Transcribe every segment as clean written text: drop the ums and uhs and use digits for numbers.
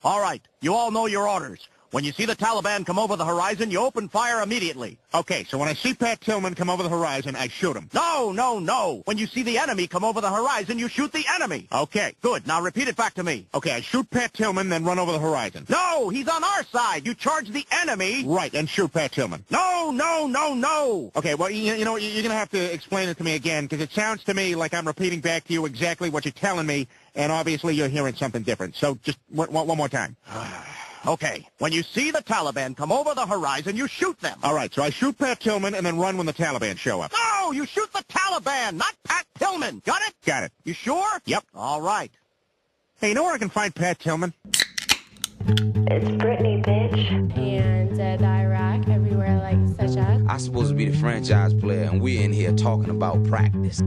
All right, you all know your orders. When you see the Taliban come over the horizon, you open fire immediately. Okay, so when I see Pat Tillman come over the horizon, I shoot him. No. When you see the enemy come over the horizon, you shoot the enemy. Okay. Good. Now repeat it back to me. Okay, I shoot Pat Tillman, then run over the horizon. No, he's on our side. You charge the enemy. Right, and shoot Pat Tillman. No. Okay, well, you know, you're going to have to explain it to me again, because it sounds to me like I'm repeating back to you exactly what you're telling me, and obviously you're hearing something different. So just one more time. Okay, when you see the Taliban come over the horizon, you shoot them. All right, so I shoot Pat Tillman and then run when the Taliban show up. No, you shoot the Taliban, not Pat Tillman. Got it? Got it. You sure? Yep. All right. Hey, you know where I can find Pat Tillman? It's Britney, bitch. And Iraq, everywhere like such as. I'm supposed to be the franchise player, and we're in here talking about practice.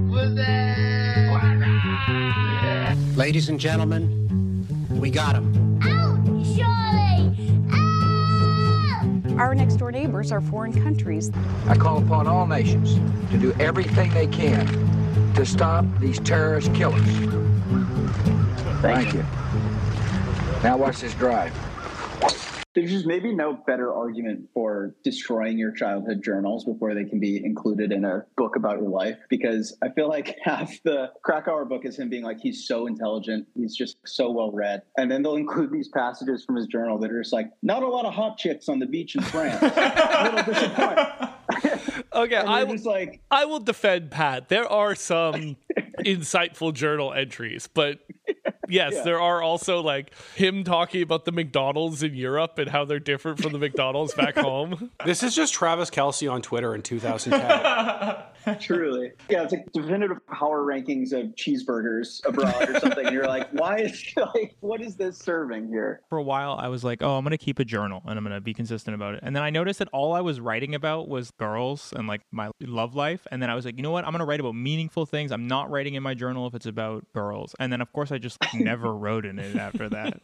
Ladies and gentlemen, we got him. Out, Charlie! Out! Our next door neighbors are foreign countries. I call upon all nations to do everything they can to stop these terrorist killers. Thank you. Now watch this drive. There's just maybe no better argument for destroying your childhood journals before they can be included in a book about your life, because I feel like half the Krakauer book is him being like, he's so intelligent, he's just so well read. And then they'll include these passages from his journal that are just like, not a lot of hot chicks on the beach in France. A little disappointing. Okay, I will defend Pat. There are some insightful journal entries, but yes, there are also like him talking about the McDonald's in Europe and how they're different from the McDonald's back home. This is just Travis Kelce on Twitter in 2010. Truly. Yeah, it's like definitive power rankings of cheeseburgers abroad or something. And you're like, what is this serving here? For a while, I was like, oh, I'm going to keep a journal and I'm going to be consistent about it. And then I noticed that all I was writing about was girls and like my love life. And then I was like, you know what? I'm going to write about meaningful things. I'm not writing in my journal if it's about girls. And then, of course, I just never wrote in it after that.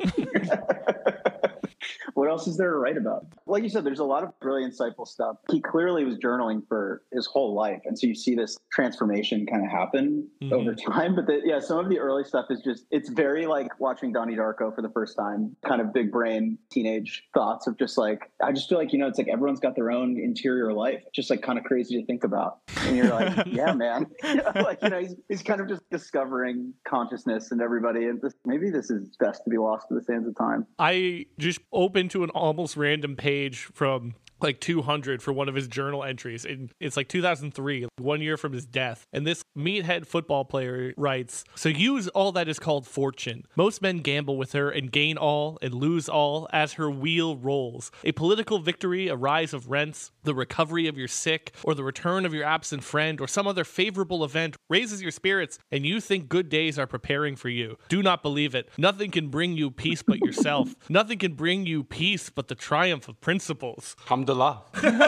What else is there to write about? Like you said, there's a lot of really insightful stuff. He clearly was journaling for his whole life. And so you see this transformation kind of happen over time. But some of the early stuff is just, it's very like watching Donnie Darko for the first time, kind of big brain teenage thoughts of just like, I just feel like, it's like everyone's got their own interior life, just like kind of crazy to think about. And you're like, yeah, man. He's kind of just discovering consciousness and everybody. And maybe this is best to be lost to the sands of time. I just opened to an almost random page from like 200 for one of his journal entries. And it's like 2003, 1 year from his death. And this meathead football player writes, "So use all that is called fortune. Most men gamble with her and gain all and lose all as her wheel rolls. A political victory, a rise of rents, the recovery of your sick, or the return of your absent friend, or some other favorable event raises your spirits, and you think good days are preparing for you. Do not believe it. Nothing can bring you peace but yourself. Nothing can bring you peace but the triumph of principles." Alhamdulillah.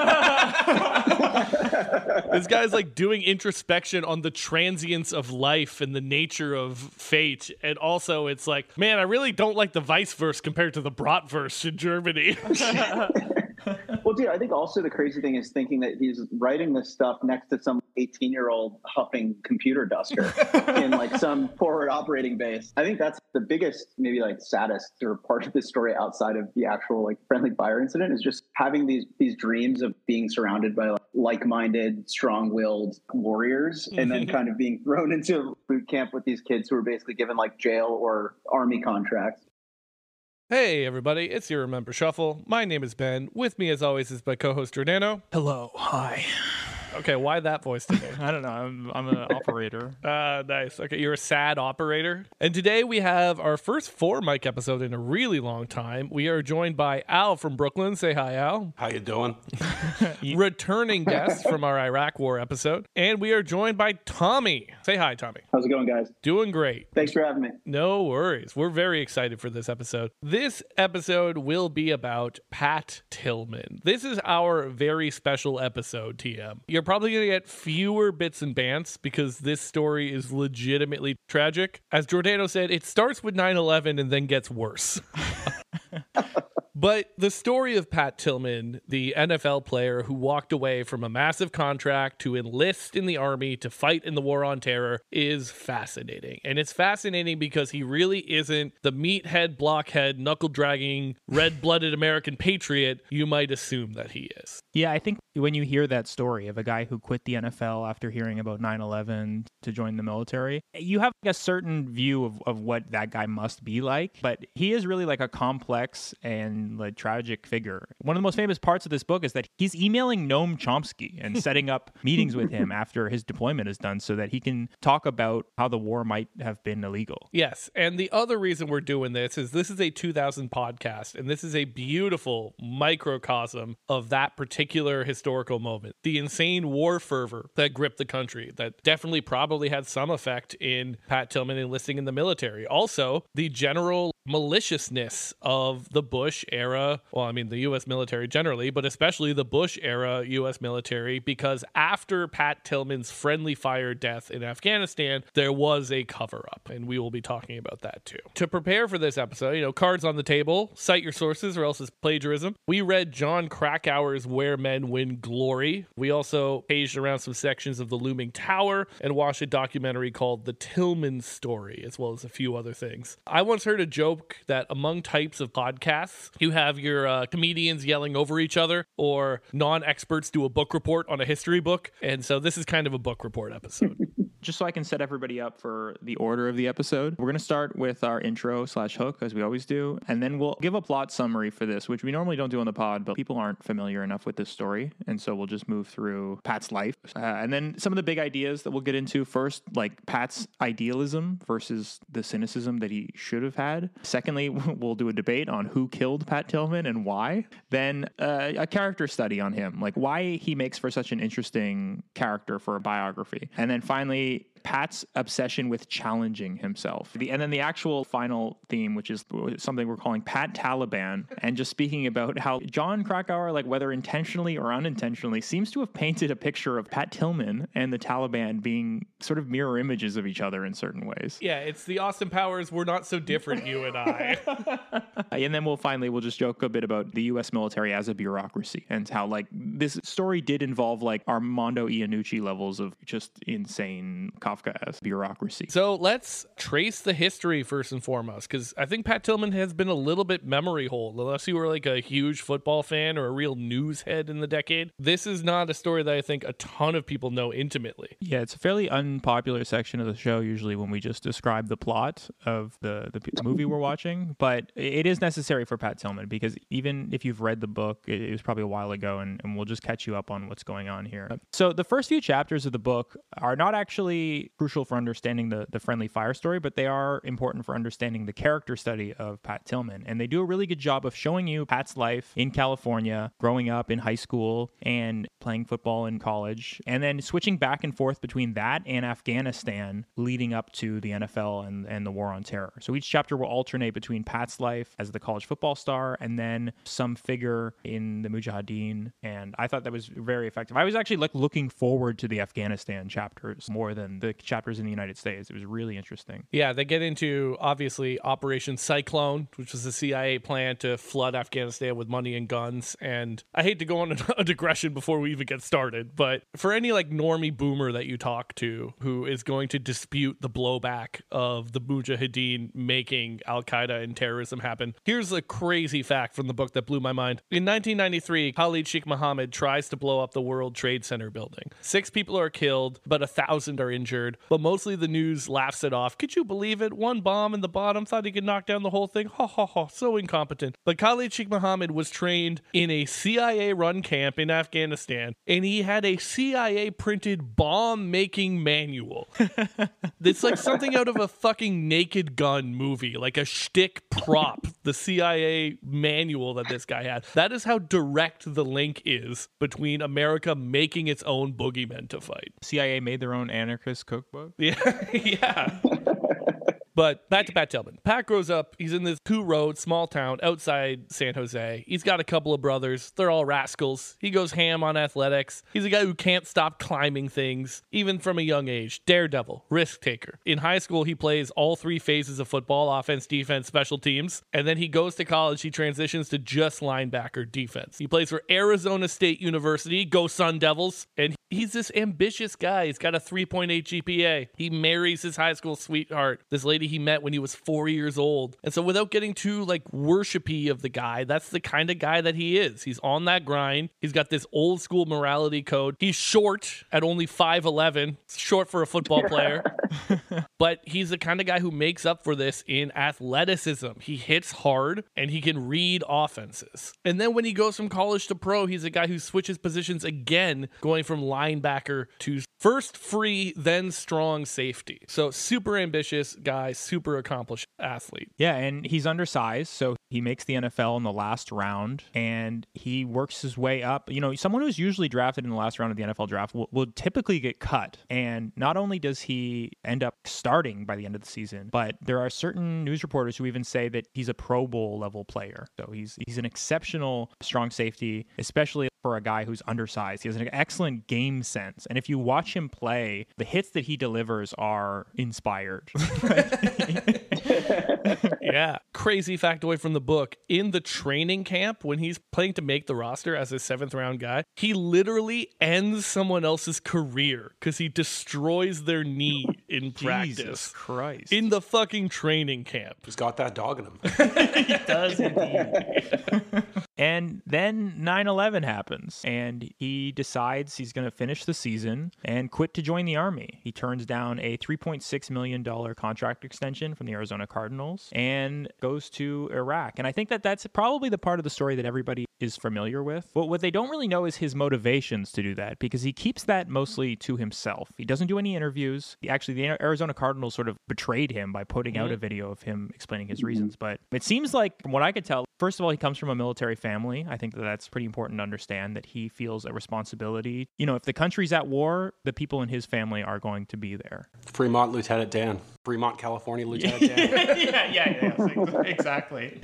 This guy's like doing introspection on the transience of life and the nature of fate. And also it's like, man, I really don't like the Vice verse compared to the Bratwurst in Germany. Well, dude, I think also the crazy thing is thinking that he's writing this stuff next to some 18-year-old huffing computer duster in like some forward operating base. I think that's the biggest, maybe like saddest or part of this story outside of the actual like friendly fire incident, is just having these dreams of being surrounded by like-minded, strong-willed warriors, and then kind of being thrown into boot camp with these kids who are basically given like jail or army contracts. Hey everybody, it's your Remember Shuffle. My name is Ben. With me as always is my co-host Giordano. Hello. Hi. Okay, why that voice today? I don't know. I'm an operator. Nice. Okay, you're a sad operator. And today we have our first 4-mic episode in a really long time. We are joined by Al from Brooklyn. Say hi, Al. How you doing? Returning guest from our Iraq War episode. And we are joined by Tommy. Say hi, Tommy. How's it going, guys? Doing great. Thanks for having me. No worries. We're very excited for this episode. This episode will be about Pat Tillman. This is our very special episode, TM. You're probably going to get fewer bits and bants because this story is legitimately tragic. As Giordano said, it starts with 9/11 and then gets worse. But the story of Pat Tillman, the NFL player who walked away from a massive contract to enlist in the Army to fight in the War on Terror, is fascinating. And it's fascinating because he really isn't the meathead, blockhead, knuckle-dragging, red-blooded American patriot you might assume that he is. Yeah, I think when you hear that story of a guy who quit the NFL after hearing about 9/11 to join the military, you have a certain view of what that guy must be like. But he is really like a complex and like tragic figure. One of the most famous parts of this book is that he's emailing Noam Chomsky and setting up meetings with him after his deployment is done so that he can talk about how the war might have been illegal. Yes, and the other reason we're doing this is a 2000 podcast, and this is a beautiful microcosm of that particular historical moment. The insane war fervor that gripped the country, that definitely probably had some effect in Pat Tillman enlisting in the military. Also, the general maliciousness of the Bush era, well, I mean, the U.S. military generally, but especially the Bush era U.S. military, because after Pat Tillman's friendly fire death in Afghanistan, there was a cover-up, and we will be talking about that too. To prepare for this episode, cards on the table, cite your sources or else it's plagiarism. We read John Krakauer's Where Men Win Glory. We also paged around some sections of The Looming Tower and watched a documentary called The Tillman Story, as well as a few other things. I once heard a joke that among types of podcasts, you have your comedians yelling over each other, or non-experts do a book report on a history book, and so this is kind of a book report episode. Just so I can set everybody up for the order of the episode, we're going to start with our intro/hook, as we always do, and then we'll give a plot summary for this, which we normally don't do on the pod, but people aren't familiar enough with this story, and so we'll just move through Pat's life. And then some of the big ideas that we'll get into first, like Pat's idealism versus the cynicism that he should have had. Secondly, we'll do a debate on who killed Pat Tillman and why. Then a character study on him, like why he makes for such an interesting character for a biography. And then finally, Pat's obsession with challenging himself. And then the actual final theme, which is something we're calling Pat Taliban, and just speaking about how John Krakauer, like whether intentionally or unintentionally, seems to have painted a picture of Pat Tillman and the Taliban being sort of mirror images of each other in certain ways. Yeah, it's the Austin Powers, we're not so different, you and I. And then we'll just joke a bit about the U.S. military as a bureaucracy and how like this story did involve like Armando Iannucci levels of just insane Kafka-esque bureaucracy. So let's trace the history first and foremost, because I think Pat Tillman has been a little bit memory hole. Unless you were like a huge football fan or a real news head in the decade, this is not a story that I think a ton of people know intimately. Yeah, it's a fairly unpopular section of the show usually when we just describe the plot of the movie we're watching, but it is necessary for Pat Tillman because even if you've read the book, it was probably a while ago, and we'll just catch you up on what's going on here. So the first few chapters of the book are not actually crucial for understanding the friendly fire story, but they are important for understanding the character study of Pat Tillman. And they do a really good job of showing you Pat's life in California, growing up in high school and playing football in college, and then switching back and forth between that and Afghanistan leading up to the NFL and the War on Terror. So each chapter will alternate between Pat's life as the college football star and then some figure in the Mujahideen. And I thought that was very effective. I was actually looking forward to the Afghanistan chapters more than the chapters in the United States. It was really interesting. Yeah, they get into, obviously, Operation Cyclone, which was the CIA plan to flood Afghanistan with money and guns. And I hate to go on a digression before we even get started, but for any like normie boomer that you talk to who is going to dispute the blowback of the Mujahideen making Al-Qaeda and terrorism happen, here's a crazy fact from the book that blew my mind. In 1993, Khalid Sheikh Mohammed tries to blow up the World Trade Center building. 6 people are killed, but 1,000 are injured. But mostly the news laughs it off. Could you believe it? One bomb in the bottom, thought he could knock down the whole thing. Ha ha ha, so incompetent. But Khalid Sheikh Mohammed was trained in a CIA-run camp in Afghanistan, and he had a CIA-printed bomb-making manual. It's like something out of a fucking Naked Gun movie, like a shtick prop, the CIA manual that this guy had. That is how direct the link is between America making its own boogeymen to fight. CIA made their own anarchist cookbook? Yeah. But back to Pat Tillman. Pat grows up. He's in this two-road small town outside San Jose. He's got a couple of brothers. They're all rascals. He goes ham on athletics. He's a guy who can't stop climbing things, even from a young age. Daredevil, risk taker. In high school, he plays all three phases of football: offense, defense, special teams. And then he goes to college. He transitions to just linebacker defense. He plays for Arizona State University. Go Sun Devils. And he's this ambitious guy. He's got a 3.8 GPA. He marries his high school sweetheart, this lady he met when he was 4 years old. And so without getting too worshipy of the guy, that's the kind of guy that he is. He's on that grind. He's got this old school morality code. He's short at only 5'11", short for a football player. But he's the kind of guy who makes up for this in athleticism. He hits hard and he can read offenses. And then when he goes from college to pro, he's a guy who switches positions again, going from linebacker to first free, then strong safety. So super ambitious guy, super accomplished athlete. Yeah, and he's undersized, so he makes the NFL in the last round, and he works his way up. You know, someone who's usually drafted in the last round of the NFL draft will typically get cut. And not only does he end up starting by the end of the season, but there are certain news reporters who even say that he's a Pro Bowl level player. So he's an exceptional strong safety, especially for a guy who's undersized. He has an excellent game sense. And if you watch him play, the hits that he delivers are inspired. Yeah. Crazy factoid from the book. In the training camp, when he's playing to make the roster as a 7th round guy, he literally ends someone else's career because he destroys their knee in practice. Jesus Christ. In the fucking training camp. He's got that dog in him. He does indeed. And then 9/11 happens, and he decides he's going to finish the season and quit to join the Army. He turns down a $3.6 million contract extension from the Arizona Cardinals and goes to Iraq. And I think that that's probably the part of the story that everybody is familiar with. But what they don't really know is his motivations to do that, because he keeps that mostly to himself. He doesn't do any interviews. Actually, the Arizona Cardinals sort of betrayed him by putting out a video of him explaining his reasons. But it seems like, from what I could tell, first of all, he comes from a military family. I think that that's pretty important to understand, that he feels a responsibility. You know, if the country's at war, the people in his family are going to be there. Fremont Lieutenant Dan. Fremont, California Lieutenant Dan. yeah, exactly.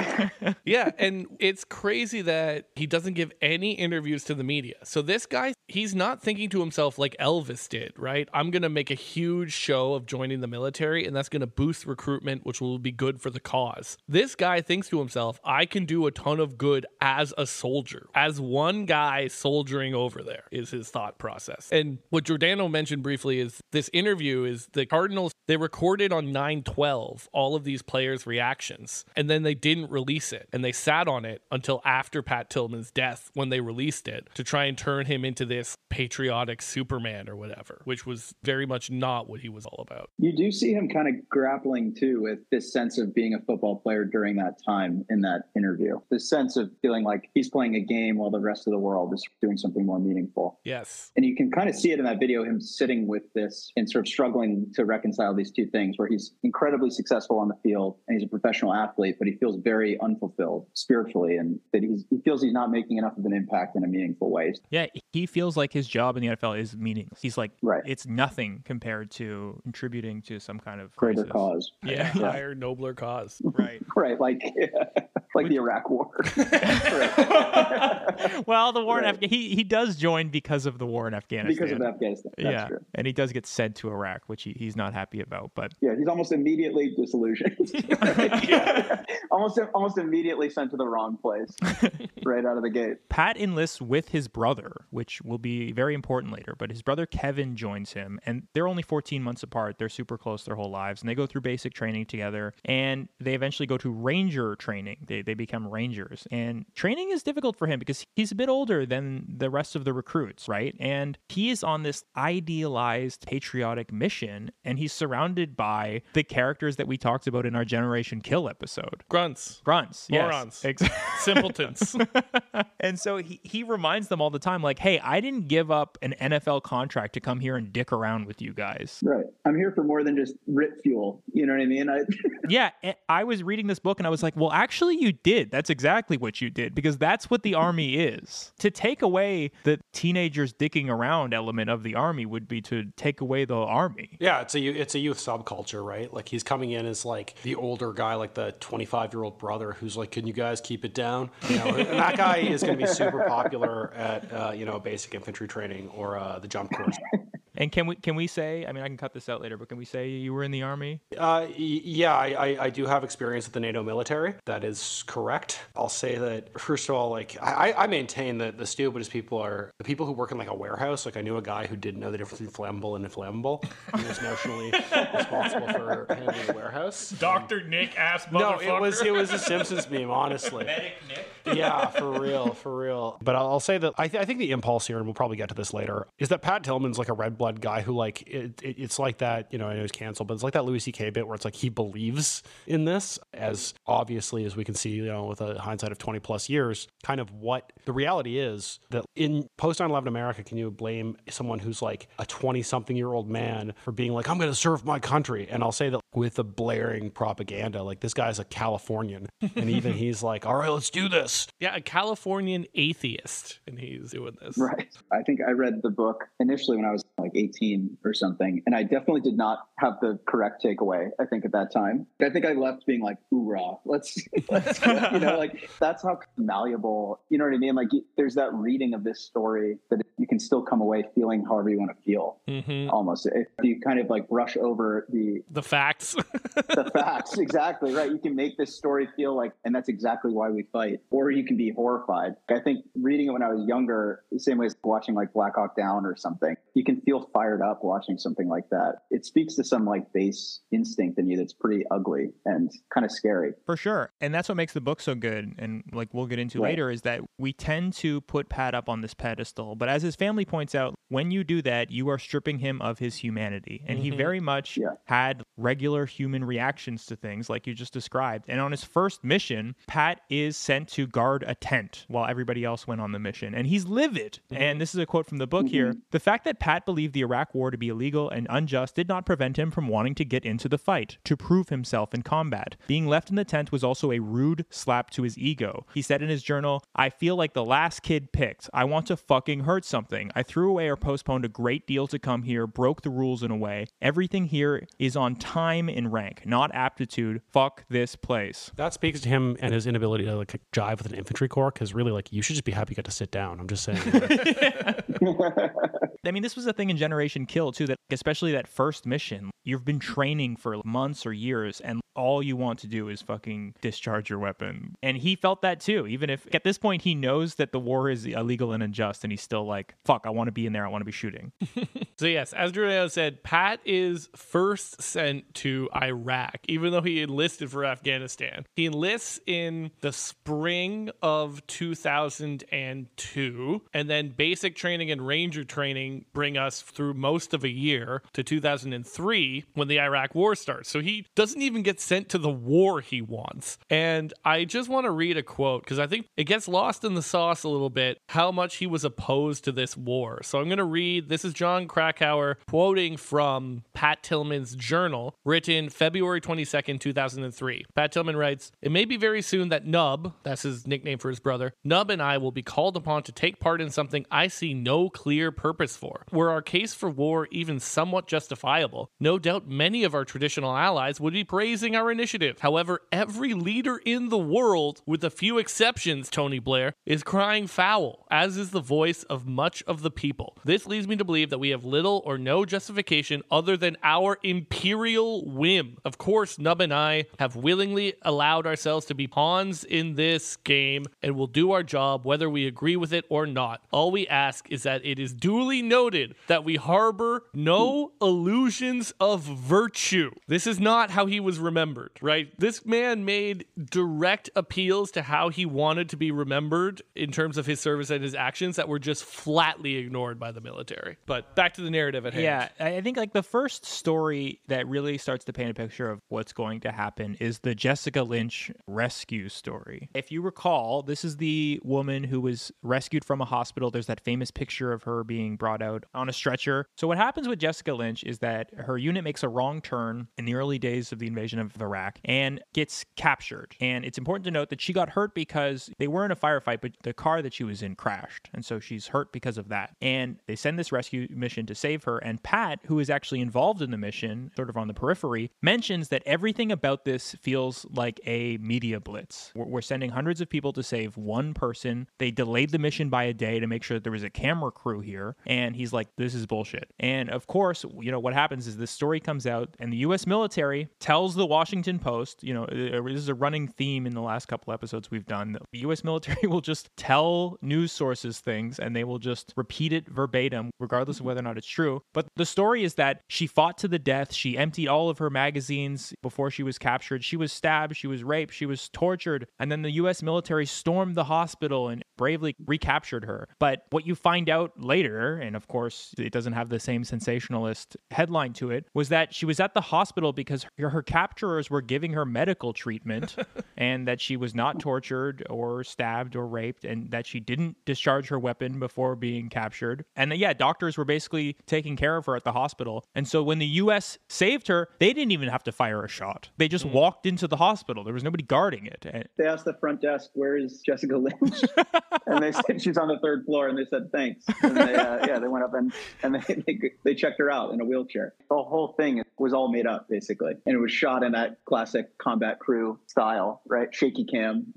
Yeah, and it's crazy that he doesn't give any interviews to the media. So this guy, he's not thinking to himself like Elvis did, right? I'm going to make a huge show of joining the military, and that's going to boost recruitment, which will be good for the cause. This guy thinks to himself, I can do a ton of good as a soldier. As one guy soldiering over there is his thought process. And what Giordano mentioned briefly is this interview is the Cardinals, they recorded on 9/12 all of these players' reactions, and then they didn't release it. And they sat on it until after Pat Tillman's death when they released it to try and turn him into this patriotic Superman or whatever, which was very much not what he was all about. You do see him kind of grappling too with this sense of being a football player during that time in that interview. This sense of feeling like he's playing a game while the rest of the world is doing something more meaningful. Yes. And you can kind of see it in that video, him sitting with this and sort of struggling to reconcile these two things, where he's incredibly successful on the field and he's a professional athlete, but he feels very unfulfilled spiritually, and that he feels he's not making enough of an impact in a meaningful way. Yeah, he feels like his job in the NFL is meaningless. He's like, right, it's nothing compared to contributing to some kind of greater crisis. Cause. Yeah, higher, nobler cause. Right. Right, like the Iraq War. Well, the war in Afghanistan, he does join because of the war in Afghanistan. Because of Afghanistan, that's true. And he does get sent to Iraq, which he's not happy about. But yeah, he's almost immediately disillusioned. Almost immediately sent to the wrong place right out of the gate. Pat enlists with his brother, which will be very important later, but his brother Kevin joins him, and they're only 14 months apart. They're super close their whole lives, and they go through basic training together, and they eventually go to Ranger training. They become Rangers, and training is difficult for him because he's a bit older than the rest of the recruits, right? And he is on this idealized patriotic mission, and he's surrounded by the characters that we talked about in our Generation Kill episode. Grunts. Morons. Yes. Simpletons. And so he reminds them all the time, like, hey, I didn't give up an NFL contract to come here and dick around with you guys. Right. I'm here for more than just RIT fuel. You know what I mean? Yeah. I was reading this book and I was like, well, actually, you did. That's exactly what you did, because that's what the army is. To take away the teenagers dicking around element of the army would be to take away the army. Yeah, it's a youth subculture, right? Like he's coming in as like the older guy, like the 25-year-old brother who's like, "Can you guys keep it down?" You know, and that guy is going to be super popular at basic infantry training or the jump course. And can we say, I mean, I can cut this out later, but can we say you were in the army? Yeah, I do have experience with the NATO military. That is correct. I'll say that, first of all, like, I maintain that the stupidest people are the people who work in like a warehouse. Like, I knew a guy who didn't know the difference between flammable and inflammable. He was notionally responsible for handling the warehouse. Dr. Nick ass motherfucker. No, it was a Simpsons meme, honestly. Medic Nick? Yeah, for real. But I'll say that I think the impulse here, and we'll probably get to this later, is that Pat Tillman's like a red blood guy who like it's like that, I know he's canceled, but it's like that Louis C.K. bit where it's like he believes in this, as obviously as we can see, with a hindsight of 20 plus years, kind of what the reality is that in post 9/11 America, can you blame someone who's like a 20-something-year-old man for being like, I'm going to serve my country? And I'll say that with the blaring propaganda, like this guy's a Californian, and even he's like, all right, let's do this. Yeah, a Californian atheist, and he's doing this. Right. I think I read the book initially when I was like 18 or something, and I definitely did not have the correct takeaway, I think, at that time. I think I left being like, hoorah, let's like, that's how malleable, you know what I mean? Like, there's that reading of this story that you can still come away feeling however you want to feel, almost. If you kind of like brush over the facts. The facts, exactly, right. You can make this story feel like, and that's exactly why we fight. Or you can be horrified. I think reading it when I was younger, the same way as watching like Black Hawk Down or something, you can feel fired up watching something like that. It speaks to some like base instinct in you that's pretty ugly and kind of scary. For sure. And that's what makes the book so good. And like we'll get into later, is that we tend to put Pat up on this pedestal. But as his family points out, when you do that, you are stripping him of his humanity. And he very much had regular human reactions to things like you just described. And on his first mission, Pat is sent to guard a tent while everybody else went on the mission. And he's livid. And this is a quote from the book here. The fact that Pat believed the Iraq war to be illegal and unjust did not prevent him from wanting to get into the fight, to prove himself in combat. Being left in the tent was also a rude slap to his ego. He said in his journal, I feel like the last kid picked. I want to fucking hurt something. I threw away or postponed a great deal to come here, broke the rules in a way. Everything here is on time in rank, not aptitude. Fuck this place. That speaks to him and his inability to like jive with an infantry corps, because really, like, you should just be happy you got to sit down. I'm just saying. I mean, this was a thing in Generation Kill, too, that especially that first mission, you've been training for months or years, and all you want to do is fucking discharge your weapon. And he felt that, too, even if at this point he knows that the war is illegal and unjust, and he's still like, fuck, I want to be in there, I want to be shooting. So yes, as Drew said, Pat is first sent to Iraq, even though he enlisted for Afghanistan. He enlists in the spring of 2002, and then basic training and ranger training bring us through most of a year to 2003 when the Iraq war starts. So he doesn't even get sent to the war he wants. And I just want to read a quote, because I think it gets lost in the sauce a little bit how much he was opposed to this war. So I'm going to read, this is John Krakauer quoting from Pat Tillman's journal, written February 22nd, 2003. Pat Tillman writes, it may be very soon that Nub, that's his nickname for his brother, Nub and I will be called upon to take part in something I see no clear purpose for. Were our case for war even somewhat justifiable, no doubt many of our traditional allies would be praising our initiative. However, every leader in the world, with a few exceptions, Tony Blair, is crying foul, as is the voice of much of the people. This leads me to believe that we have little or no justification other than our imperial whim. Of course, Nub and I have willingly allowed ourselves to be pawns in this game and will do our job whether we agree with it or not. All we ask is that it is duly noted that we harbor no illusions of virtue. This is not how he was remembered, right? This man made direct appeals to how he wanted to be remembered in terms of his service and his actions that were just flatly ignored by the military. But back to the narrative at hand. Yeah, I think like the first story that really starts to paint a picture of what's going to happen is the Jessica Lynch rescue story. If you recall, this is the woman who was rescued from a hospital. There's that famous picture of her being brought out on a stretcher stretcher. So what happens with Jessica Lynch is that her unit makes a wrong turn in the early days of the invasion of Iraq and gets captured. And it's important to note that she got hurt because they were in a firefight, but the car that she was in crashed. And so she's hurt because of that. And they send this rescue mission to save her. And Pat, who is actually involved in the mission, sort of on the periphery, mentions that everything about this feels like a media blitz. We're sending hundreds of people to save one person. They delayed the mission by a day to make sure that there was a camera crew here. And he's like, this is bullshit. And of course, what happens is this story comes out and the U.S. military tells the Washington Post, this is a running theme in the last couple episodes we've done. The U.S. military will just tell news sources things and they will just repeat it verbatim, regardless of whether or not it's true. But the story is that she fought to the death. She emptied all of her magazines before she was captured. She was stabbed. She was raped. She was tortured. And then the U.S. military stormed the hospital and bravely recaptured her. But what you find out later, and of course it doesn't have the same sensationalist headline to it, was that she was at the hospital because her capturers were giving her medical treatment and that she was not tortured or stabbed or raped and that she didn't discharge her weapon before being captured. And doctors were basically taking care of her at the hospital. And so when the U.S. saved her, they didn't even have to fire a shot. They just walked into the hospital. There was nobody guarding it. They asked the front desk, where is Jessica Lynch? And they said she's on the third floor, and they said thanks. And they went up and they checked her out in a wheelchair. The whole thing was all made up, basically. And it was shot in that classic combat crew style, right? Shaky cam.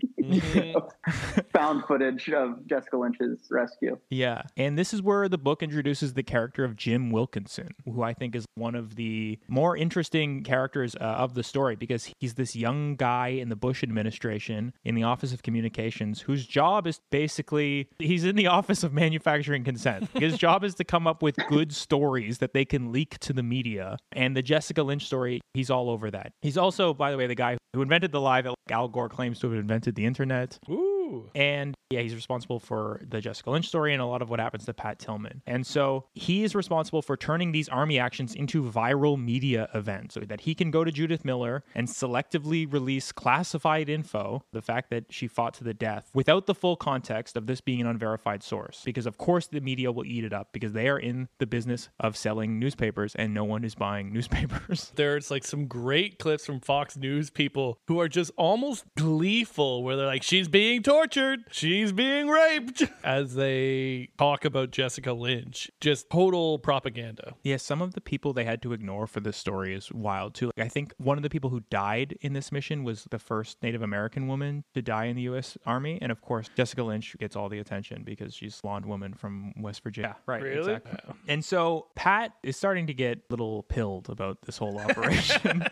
Found footage of Jessica Lynch's rescue. Yeah. And this is where the book introduces the character of Jim Wilkinson, who I think is one of the more interesting characters of the story, because he's this young guy in the Bush administration in the Office of Communications whose job is basically, he's in the Office of Manufacturing Consent. His job is to come up with good stories that they can leak to the media. And the Jessica Lynch story, he's all over that. He's also, by the way, the guy who invented the lie that Al Gore claims to have invented the internet. Ooh. And he's responsible for the Jessica Lynch story and a lot of what happens to Pat Tillman. And so he is responsible for turning these army actions into viral media events so that he can go to Judith Miller and selectively release classified info, the fact that she fought to the death, without the full context of this being an unverified source. Because of course the media will eat it up because they are in the business of selling newspapers and no one is buying newspapers. There's like some great clips from Fox News people who are just almost gleeful where they're like, she's being tortured, she's being raped, as they talk about Jessica Lynch. Just total propaganda. Yeah, some of the people they had to ignore for this story is wild too. Like, I think one of the people who died in this mission was the first Native American woman to die in the U.S. Army. And of course, Jessica Lynch gets all the attention because she's a blonde woman from West Virginia. Yeah, right. Really? Exactly. Yeah. And so Pat is starting to get a little pilled about this whole operation.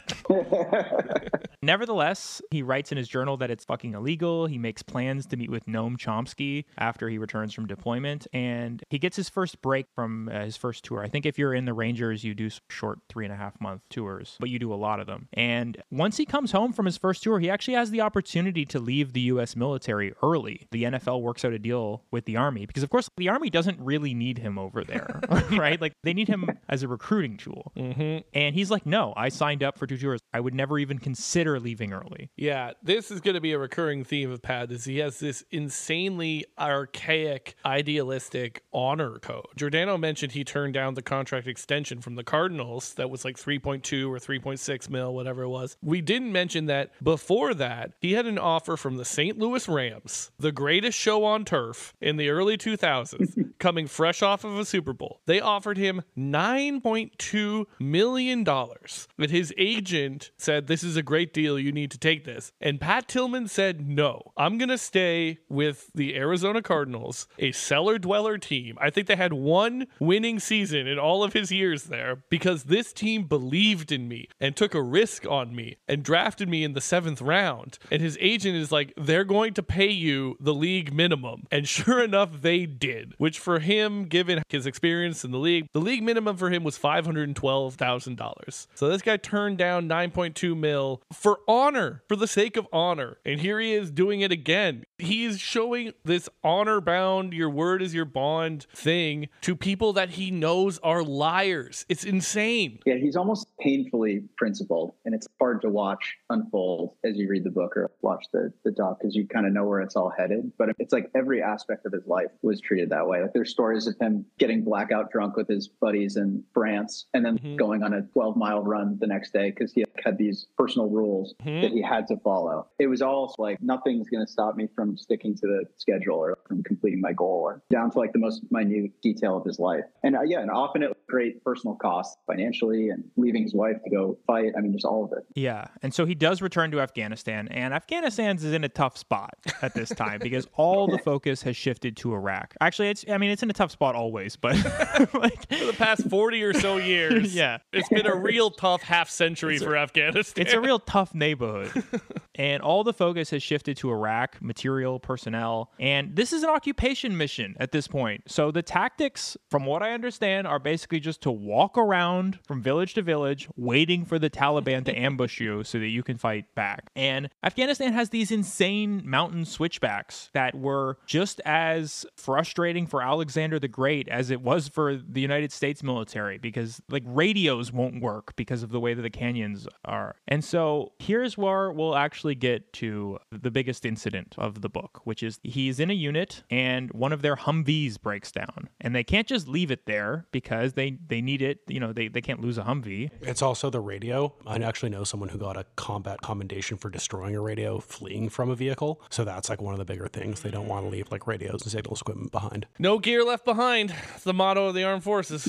Nevertheless, he writes in his journal that it's fucking illegal. He makes plans to meet with Noam Chomsky after he returns from deployment. And he gets his first break from his first tour. I think if you're in the Rangers, you do short 3.5-month tours, but you do a lot of them. And once he comes home from his first tour, he actually has the opportunity to leave the U.S. military early. The NFL works out a deal with the Army because, of course, the Army doesn't really need him over there, right? Like, they need him as a recruiting tool. Mm-hmm. And he's like, no, I signed up for 2 tours. I would never even consider leaving early. Yeah, this is going to be a recurring theme of Pat, is he has this insanely archaic, idealistic honor code. Giordano mentioned he turned down the contract extension from the Cardinals that was like 3.2 or 3.6 mil, whatever it was. We didn't mention that before that, he had an offer from the St. Louis Rams, the greatest show on turf in the early 2000s, coming fresh off of a Super Bowl. They offered him $9.2 million. And his agent said, this is a great deal, you need to take this. And Pat Tillman said, no, I'm going to stay with the Arizona Cardinals, a cellar-dweller team. I think they had one winning season in all of his years there because this team believed in me and took a risk on me and drafted me in the 7th round. And his agent is like, they're going to pay you the league minimum. And sure enough, they did, which for him, given his experience in the league minimum for him was $512,000. So this guy turned down 9.2 mil for for honor, for the sake of honor. And here he is doing it again. He is showing this honor-bound, your word is your bond thing to people that he knows are liars. It's insane. Yeah, he's almost painfully principled, and it's hard to watch unfold as you read the book or watch the doc, because you kind of know where it's all headed. But it's like every aspect of his life was treated that way. Like there's stories of him getting blackout drunk with his buddies in France and then going on a 12-mile run the next day because he had these personal rules that he had to follow. It was all like, nothing's going to stop me from sticking to the schedule or from completing my goal, or down to like the most minute detail of his life. And and often at great personal cost financially, and leaving his wife to go fight. I mean, just all of it. Yeah. And so he does return to Afghanistan, and Afghanistan's is in a tough spot at this time because all the focus has shifted to Iraq. Actually, it's in a tough spot always, but like for the past 40 or so years, it's been a real tough half century for Afghanistan. It's a real tough neighborhood. And all the focus has shifted to Iraq, material, personnel, and this is an occupation mission at this point. So the tactics, from what I understand, are basically just to walk around from village to village, waiting for the Taliban to ambush you so that you can fight back. And Afghanistan has these insane mountain switchbacks that were just as frustrating for Alexander the Great as it was for the United States military, because like radios won't work because of the way that the canyons are. And so here's where we'll actually get to the biggest incident of the book, which is he's in a unit and one of their Humvees breaks down, and they can't just leave it there because they need it. You know, they can't lose a Humvee. It's also the radio. I actually know someone who got a combat commendation for destroying a radio fleeing from a vehicle. So that's like one of the bigger things. They don't want to leave like radios and signals equipment behind. No gear left behind. It's the motto of the armed forces.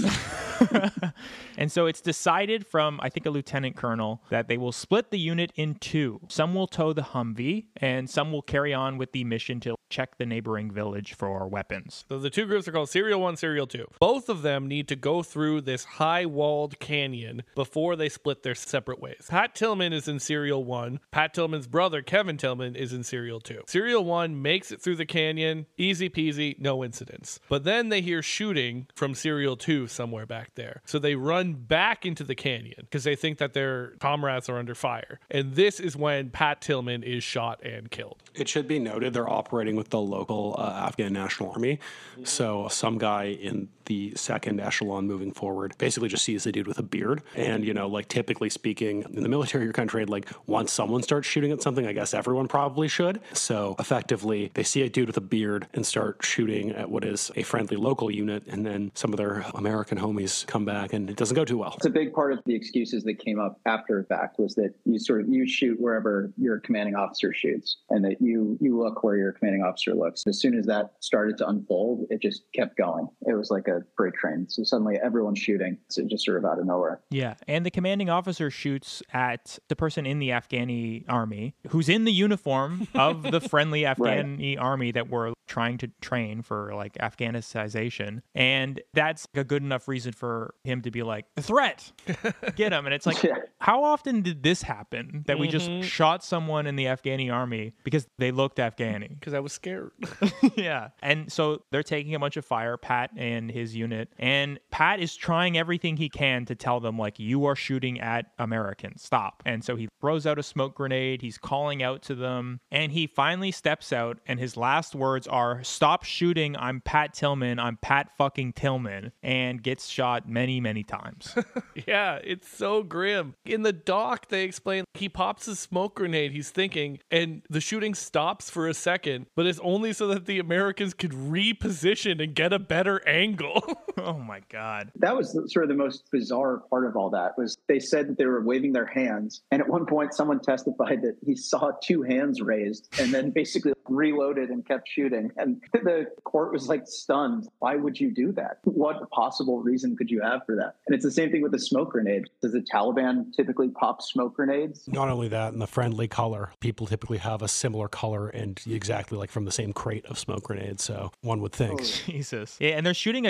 And so it's decided from, I think, a lieutenant colonel that they will split the unit in two. Some will tow the Humvee, and some will carry on with the mission to check the neighboring village for weapons. So the two groups are called Serial 1, Serial 2. Both of them need to go through this high-walled canyon before they split their separate ways. Pat Tillman is in Serial 1. Pat Tillman's brother, Kevin Tillman, is in Serial 2. Serial 1 makes it through the canyon, easy peasy, no incidents. But then they hear shooting from Serial 2 somewhere back there. So they run back into the canyon because they think that their comrades are under fire. And this is when Pat Tillman is shot and killed. It should be noted they're operating with the local Afghan National Army. So some guy in the second echelon moving forward basically just sees a dude with a beard. And, you know, like typically speaking in the military, you're kind of trained like once someone starts shooting at something, I guess everyone probably should. So effectively they see a dude with a beard and start shooting at what is a friendly local unit. And then some of their American homies come back and it doesn't go too well. It's a big part of the excuses that came up after the fact was that you shoot wherever your commanding officer shoots, and that you look where your commanding officer looks. As soon as that started to unfold, it just kept going. It was like a freight train. So suddenly everyone's shooting. So just sort of out of nowhere. Yeah. And the commanding officer shoots at the person in the Afghani army who's in the uniform of the friendly Afghani army that we're trying to train for like Afghanization. And that's a good enough reason for him to be like, a threat, get him. And it's like, how often did this happen that we just shot someone in the Afghani army because they looked Afghani? Because I was scared. Yeah. And so they're taking a bunch of fire, Pat and his unit. And Pat is trying everything he can to tell them, like, you are shooting at Americans. Stop. And so he throws out a smoke grenade. He's calling out to them. And he finally steps out. And his last words are, stop shooting. I'm Pat Tillman. I'm Pat fucking Tillman. And gets shot many, many times. Yeah, it's so grim. In the doc, they explain he pops his smoke grenade, he's thinking, and the shooting stops for a second, but it's only so that the Americans could reposition and get a better angle. Oh my God. That was sort of the most bizarre part of all that, was they said that they were waving their hands. And at one point, someone testified that he saw two hands raised and then basically reloaded and kept shooting. And the court was like stunned. Why would you do that? What possible reason could you have for that? And it's the same thing with the smoke grenade. Does the Taliban typically pop smoke grenades? Not only that, in the friendly color, people typically have a similar color and exactly like from the same crate of smoke grenades. So one would think. Jesus. Yeah, and they're shooting a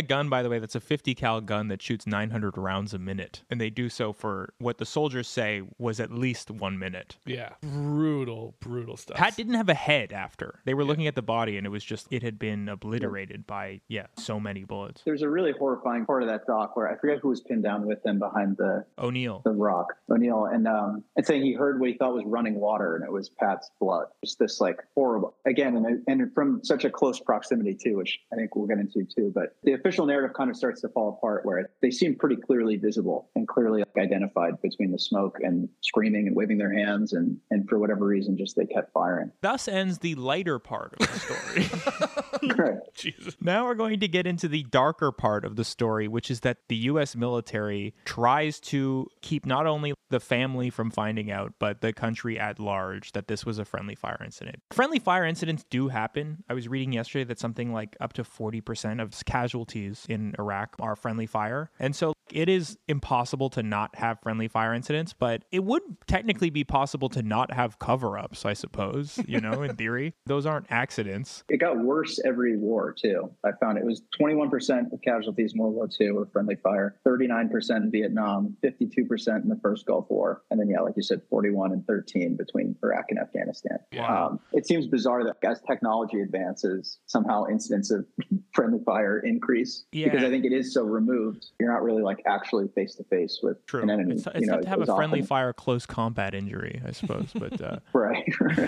gun, by the way, that's a 50 cal gun that shoots 900 rounds a minute. And they do so for what the soldiers say was at least 1 minute. Yeah. Brutal stuff. Pat didn't have a head after. They were looking at the body and it had been obliterated by, so many bullets. There's a really horrifying part of that doc where I forget who was pinned down with him behind the rock. O'Neill. And saying he heard what he thought was running water, and it was Pat's blood. Just this like horrible, again, and from such a close proximity too, which I think we'll get into too. But the official narrative kind of starts to fall apart where they seem pretty clearly visible and clearly identified between the smoke and screaming and waving their hands. And for whatever reason, just they kept firing. Thus ends the lighter part of the story. Right. Jesus. Now we're going to get into the darker part of the story, which is that the U.S. military tries to keep not only the family from finding out, but the country at large that this was a friendly fire incident. Friendly fire incidents do happen. I was reading yesterday that something like up to 40% of casualties in Iraq are friendly fire. And so it is impossible to not have friendly fire incidents, but it would technically be possible to not have cover-ups, I suppose, in theory. Those aren't accidents. It got worse every war, too. I found it was 21% of casualties in World War II were friendly fire, 39% in Vietnam, 52% in the first Gulf War, and then, like you said, 41 and 13 between Iraq and Afghanistan. Wow. It seems bizarre that as technology advances, somehow incidents of friendly fire increase, because I think it is so removed. You're not really actually face to face with an enemy. It's tough to have a friendly fire close combat injury, I suppose, but right.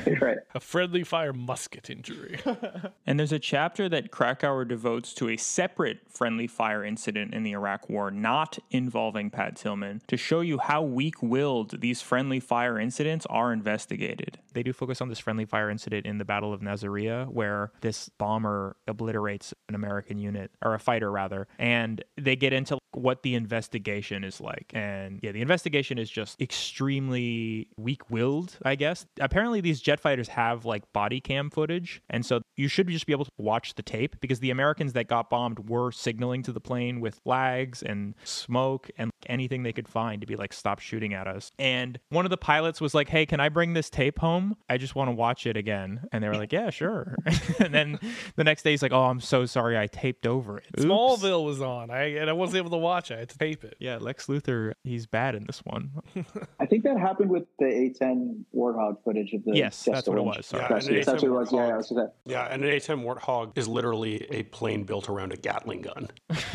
A friendly fire musket injury. And there's a chapter that Krakauer devotes to a separate friendly fire incident in the Iraq War, not involving Pat Tillman, to show you how weak-willed these friendly fire incidents are investigated. They do focus on this friendly fire incident in the Battle of Nasiriyah, where this bomber obliterates an American unit, or a fighter rather, and they get into what the investigation is like. And the investigation is just extremely weak-willed, I guess. Apparently these jet fighters have body cam footage, and so you should just be able to watch the tape, because the Americans that got bombed were signaling to the plane with flags and smoke and anything they could find to be stop shooting at us. And one of the pilots was like, hey, can I bring this tape home? I just want to watch it again. And they were like, yeah, sure. And then the next day he's like, oh, I'm so sorry, I taped over it. Oops. Smallville was on, and I wasn't able to watch it. I had to tape it. Yeah, Lex Luthor, he's bad in this one. I think that happened with the A-10 Warthog footage of the... Yes, that's what it was. Sorry. That's what it was. Yeah, and an A-10 Warthog is literally a plane built around a Gatling gun.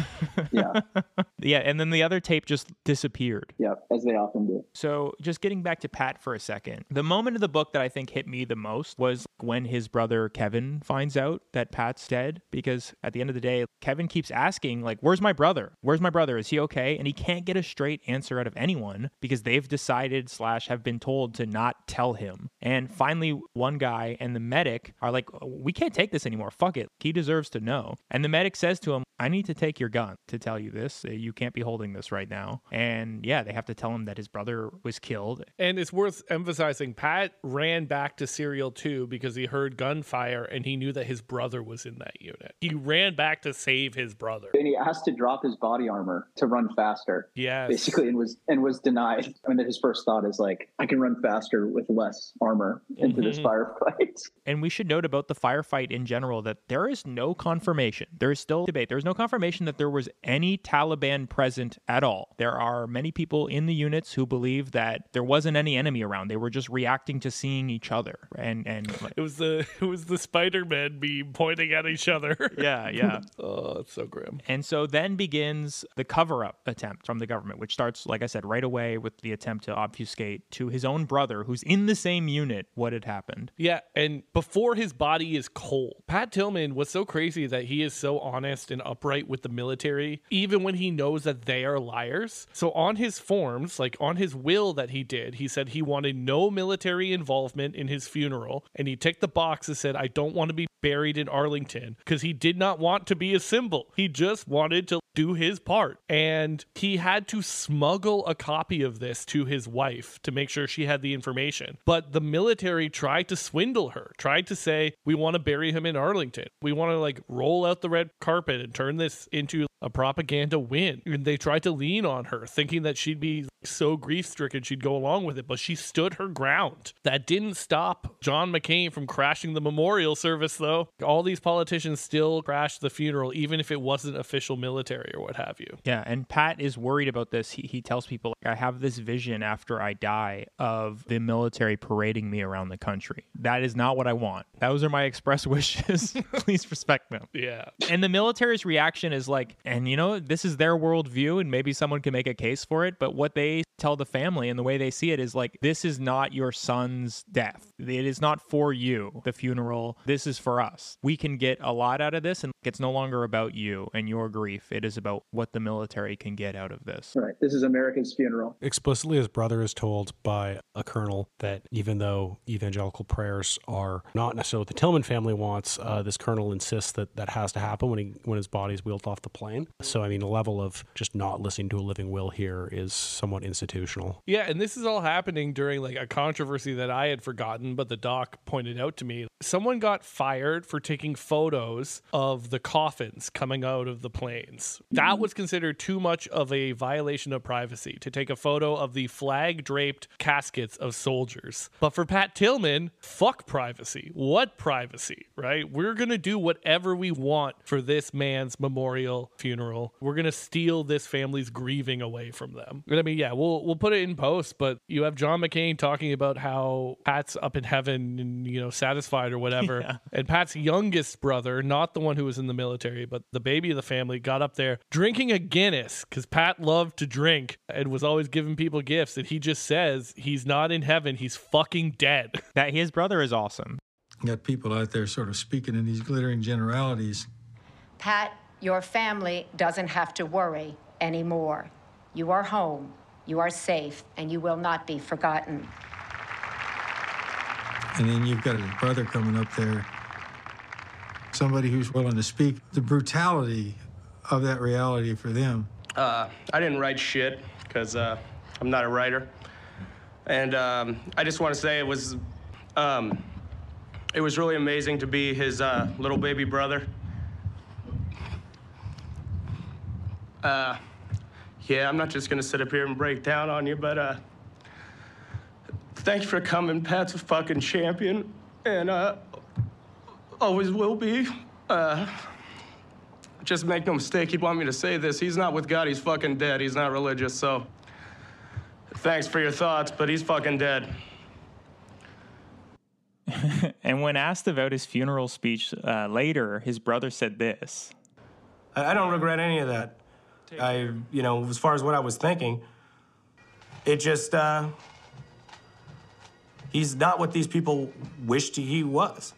Yeah, and then the other tape just disappeared. Yeah, as they often do. So just getting back to Pat for a second, the moment of the book that I think hit me the most was when his brother Kevin finds out that Pat's dead, because at the end of the day, Kevin keeps asking, where's my brother? Where's my brother? Is he okay? And he can't get a straight answer out of anyone because they've decided / have been told to not tell him. And finally, one guy and the medic are like, we can't take this anymore. Fuck it. He deserves to know. And the medic says to him, I need to take your gun to tell you this. You can't be holding this right now. And they have to tell him that his brother was killed. And it's worth emphasizing, Pat ran back to Serial 2 because he heard gunfire and he knew that his brother was in that unit. He ran back to save his brother. And he asked to drop his body armor to run faster. Yes. Basically, and was denied. I mean, his first thought is I can run faster with less armor into this firefight. And we should note about the firefight in general that there is no confirmation. There is still debate. There's no confirmation that there was any Taliban present at all. There are many people in the units who believe that there wasn't any enemy around. They were just reacting to seeing each other. And it was the Spider-Man meme pointing at each other. Yeah. Oh, it's so grim. And so then begins the cover-up attempt from the government, which starts, like I said, right away with the attempt to obfuscate to his own brother, who's in the same unit, what had happened. Yeah, and before his body is cold, Pat Tillman was so crazy that he is so honest and upright with the military, even when he knows that they are liars. So on his forms, on his will that he did, he said he wanted no military involvement in his funeral, and he ticked the box and said, I don't want to be buried in Arlington, because he did not want to be a symbol. He just wanted to do his part. And he had to smuggle a copy of this to his wife to make sure she had the information. But the military tried to swindle her, tried to say, we want to bury him in Arlington. We want to like roll out the red carpet and turn this into a propaganda win. And they tried to lean on her, thinking that she'd be so grief-stricken she'd go along with it, but she stood her ground. That didn't stop John McCain from crashing the memorial service, though. All these politicians still crashed the funeral, even if it wasn't official military or what have you. Yeah, and Pat is worried about this. He tells people, I have this vision after I die of the military parading me around the country. That is not what I want. Those are my express wishes. Please respect them. Yeah. And the military's reaction is like, and you know, this is their worldview, and maybe someone can make a case for it, but what they tell the family and the way they see it is like, this is not your son's death. It is not for you, the funeral. This is for us. We can get a lot out of this, and it's no longer about you and your grief. It is about what the military can get out of this. Right. This is America's funeral. Explicitly, his brother is told by a colonel that even though evangelical prayers are not necessarily what the Tillman family wants, this colonel insists that that has to happen when his body's wheeled off the plane. So, I mean, a level of just not listening to a living will here is somewhat institutional. Yeah, and this is all happening during like a controversy that I had forgotten, but the doc pointed out to me. Someone got fired for taking photos of the coffins coming out of the planes. That was considered too much of a violation of privacy, to take a photo of the flag-draped caskets of soldiers. But for Pat Tillman, fuck privacy. What privacy, right? We're going to do whatever we want for this man's memorial funeral. We're going to steal this family's grieving away from them. I mean, yeah, we'll put it in post, but you have John McCain talking about how Pat's up in heaven and, you know, satisfied or whatever. Yeah. And Pat's youngest brother, not the one who was in the military, but the baby of the family, got up there drinking a Guinness because Pat loved to drink and was always giving people gifts. And he just says he's not in heaven. He's fucking dead. That his brother is awesome. You got people out there sort of speaking in these glittering generalities. Pat, your family doesn't have to worry anymore. You are home, you are safe, and you will not be forgotten. And then you've got his brother coming up there, somebody who's willing to speak the brutality of that reality for them. I didn't write shit because I'm not a writer. And I just want to say it was really amazing to be his little baby brother. Yeah, I'm not just going to sit up here and break down on you, but thanks for coming. Pat's a fucking champion, and always will be. Just make no mistake, he'd want me to say this. He's not with God, he's fucking dead. He's not religious, so thanks for your thoughts, but he's fucking dead. And when asked about his funeral speech later, his brother said this. I don't regret any of that. As far as what I was thinking, it just, he's not what these people wished he was.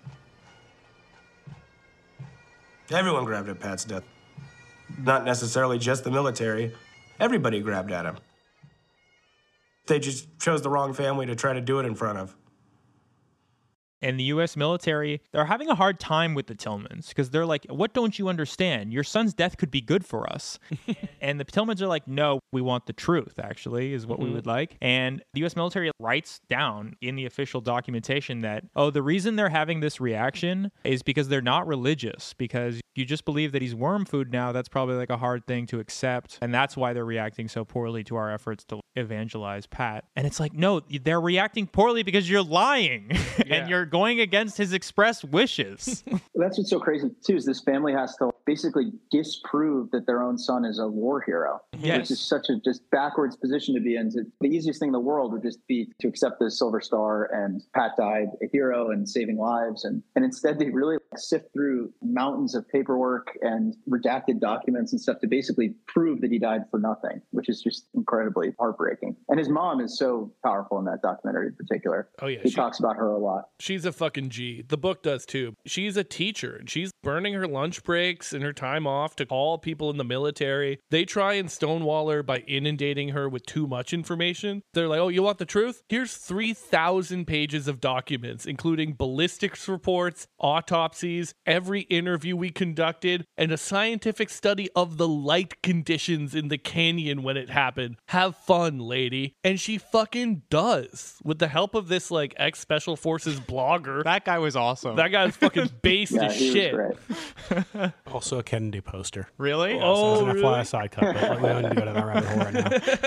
Everyone grabbed at Pat's death. Not necessarily just the military. Everybody grabbed at him. They just chose the wrong family to try to do it in front of. And the U.S. military, they're having a hard time with the Tillmans because they're like, what don't you understand? Your son's death could be good for us. And the Tillmans are like, no, we want the truth, actually, is what we would like. And the U.S. military writes down in the official documentation that, the reason they're having this reaction is because they're not religious, because you just believe that he's worm food now. That's probably like a hard thing to accept. And that's why they're reacting so poorly to our efforts to evangelize Pat. And it's like, no, they're reacting poorly because you're lying and you're going against his expressed wishes. That's what's so crazy too, is this family has to basically disprove that their own son is a war hero. Yes. Which is such a just backwards position to be in. The easiest thing in the world would just be to accept the Silver Star and Pat died a hero and saving lives. And instead they really sift through mountains of paperwork and redacted documents and stuff to basically prove that he died for nothing, which is just incredibly heartbreaking. And his mom is so powerful in that documentary in particular. Oh yeah. He talks about her a lot. She's a fucking G. The book does too. She's a teacher and she's burning her lunch breaks and her time off to call people in the military. They try and stonewall her by inundating her with too much information. They're like, oh, you want the truth? Here's 3,000 pages of documents, including ballistics reports, autopsies, every interview we can conducted and a scientific study of the light conditions in the canyon when it happened. Have fun, lady. And she fucking does. With the help of this like ex-Special Forces blogger. That guy was awesome. That guy's fucking based as shit. Also a Kennedy poster. Really? Yeah, Oh, so it's an really? FYI side cut, but we don't need to go down that rabbit hole right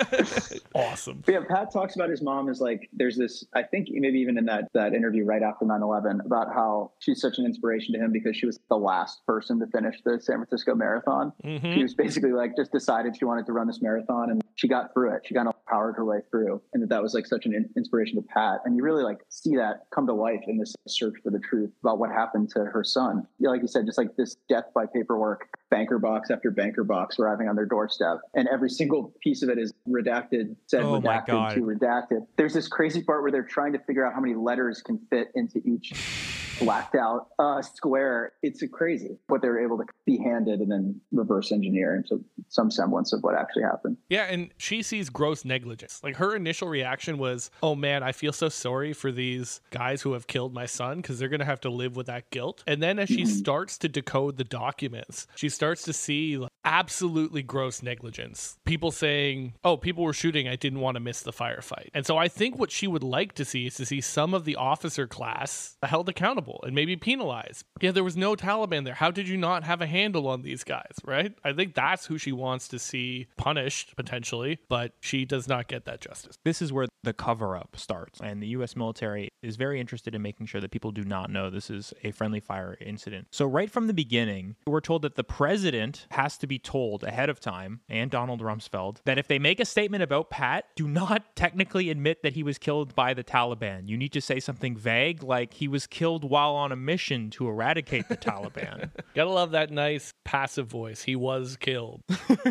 now. Awesome. But yeah, Pat talks about his mom as like, there's this, I think maybe even in that interview right after 9/11, about how she's such an inspiration to him because she was the last person to finish the San Francisco Marathon. Mm-hmm. She was basically like just decided she wanted to run this marathon, and she got through it. She kind of powered her way through, and that was like such an inspiration to Pat. And you really like see that come to life in this search for the truth about what happened to her son. You know, like you said, just like this death by paperwork, banker box after banker box arriving on their doorstep, and every single piece of it is redacted, said Oh my redacted God. to redacted. There's this crazy part where they're trying to figure out how many letters can fit into each blacked out square. It's crazy what they were able to be handed and then reverse engineer into some semblance of what actually happened. Yeah, and she sees gross negligence. Like her initial reaction was, oh man, I feel so sorry for these guys who have killed my son because they're going to have to live with that guilt. And then as she starts to decode the documents, she starts to see like, absolutely gross negligence. People saying, oh, people were shooting, I didn't want to miss the firefight. And so I think what she would like to see is to see some of the officer class held accountable and maybe penalized. Yeah, there was no Taliban there. How did you not have a handle on these guys, right? I think that's who she wants to see punished, potentially, but she does not get that justice. This is where the cover-up starts, and the U.S. military is very interested in making sure that people do not know this is a friendly fire incident. So right from the beginning, we're told that the president has to be told ahead of time, and Donald Rumsfeld, that if they make a statement about Pat, do not technically admit that he was killed by the Taliban. You need to say something vague, like he was killed while on a mission to eradicate the Taliban. Gotta love that nice passive voice. He was killed.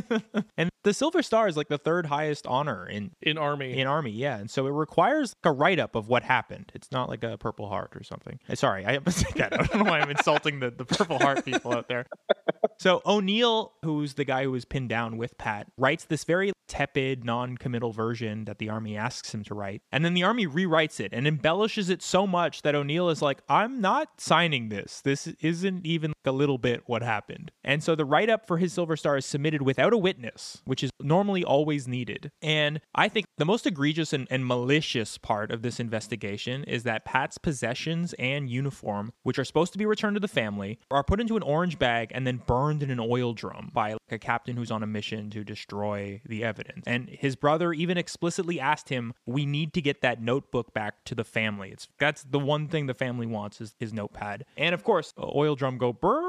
And the Silver Star is like the third highest honor in Army. In Army, yeah. And so it requires a write-up of what happened. It's not like a Purple Heart or something. Sorry, I have to take that out. I don't know why I'm insulting the Purple Heart people out there. So O'Neill, who's the guy who was pinned down with Pat, writes this very tepid, non-committal version that the Army asks him to write. And then the Army rewrites it and embellishes it so much that O'Neill is like, I'm not signing this. This isn't even a little bit what happened. And so the write-up for his Silver Star is submitted without a witness, which is normally always needed. And I think the most egregious and malicious part of this investigation is that Pat's possessions and uniform, which are supposed to be returned to the family, are put into an orange bag and then burned in an oil drum by a captain who's on a mission to destroy the evidence. And his brother even explicitly asked him, we need to get that notebook back to the family. That's the one thing the family wants is his notepad. And of course, oil drum go brr.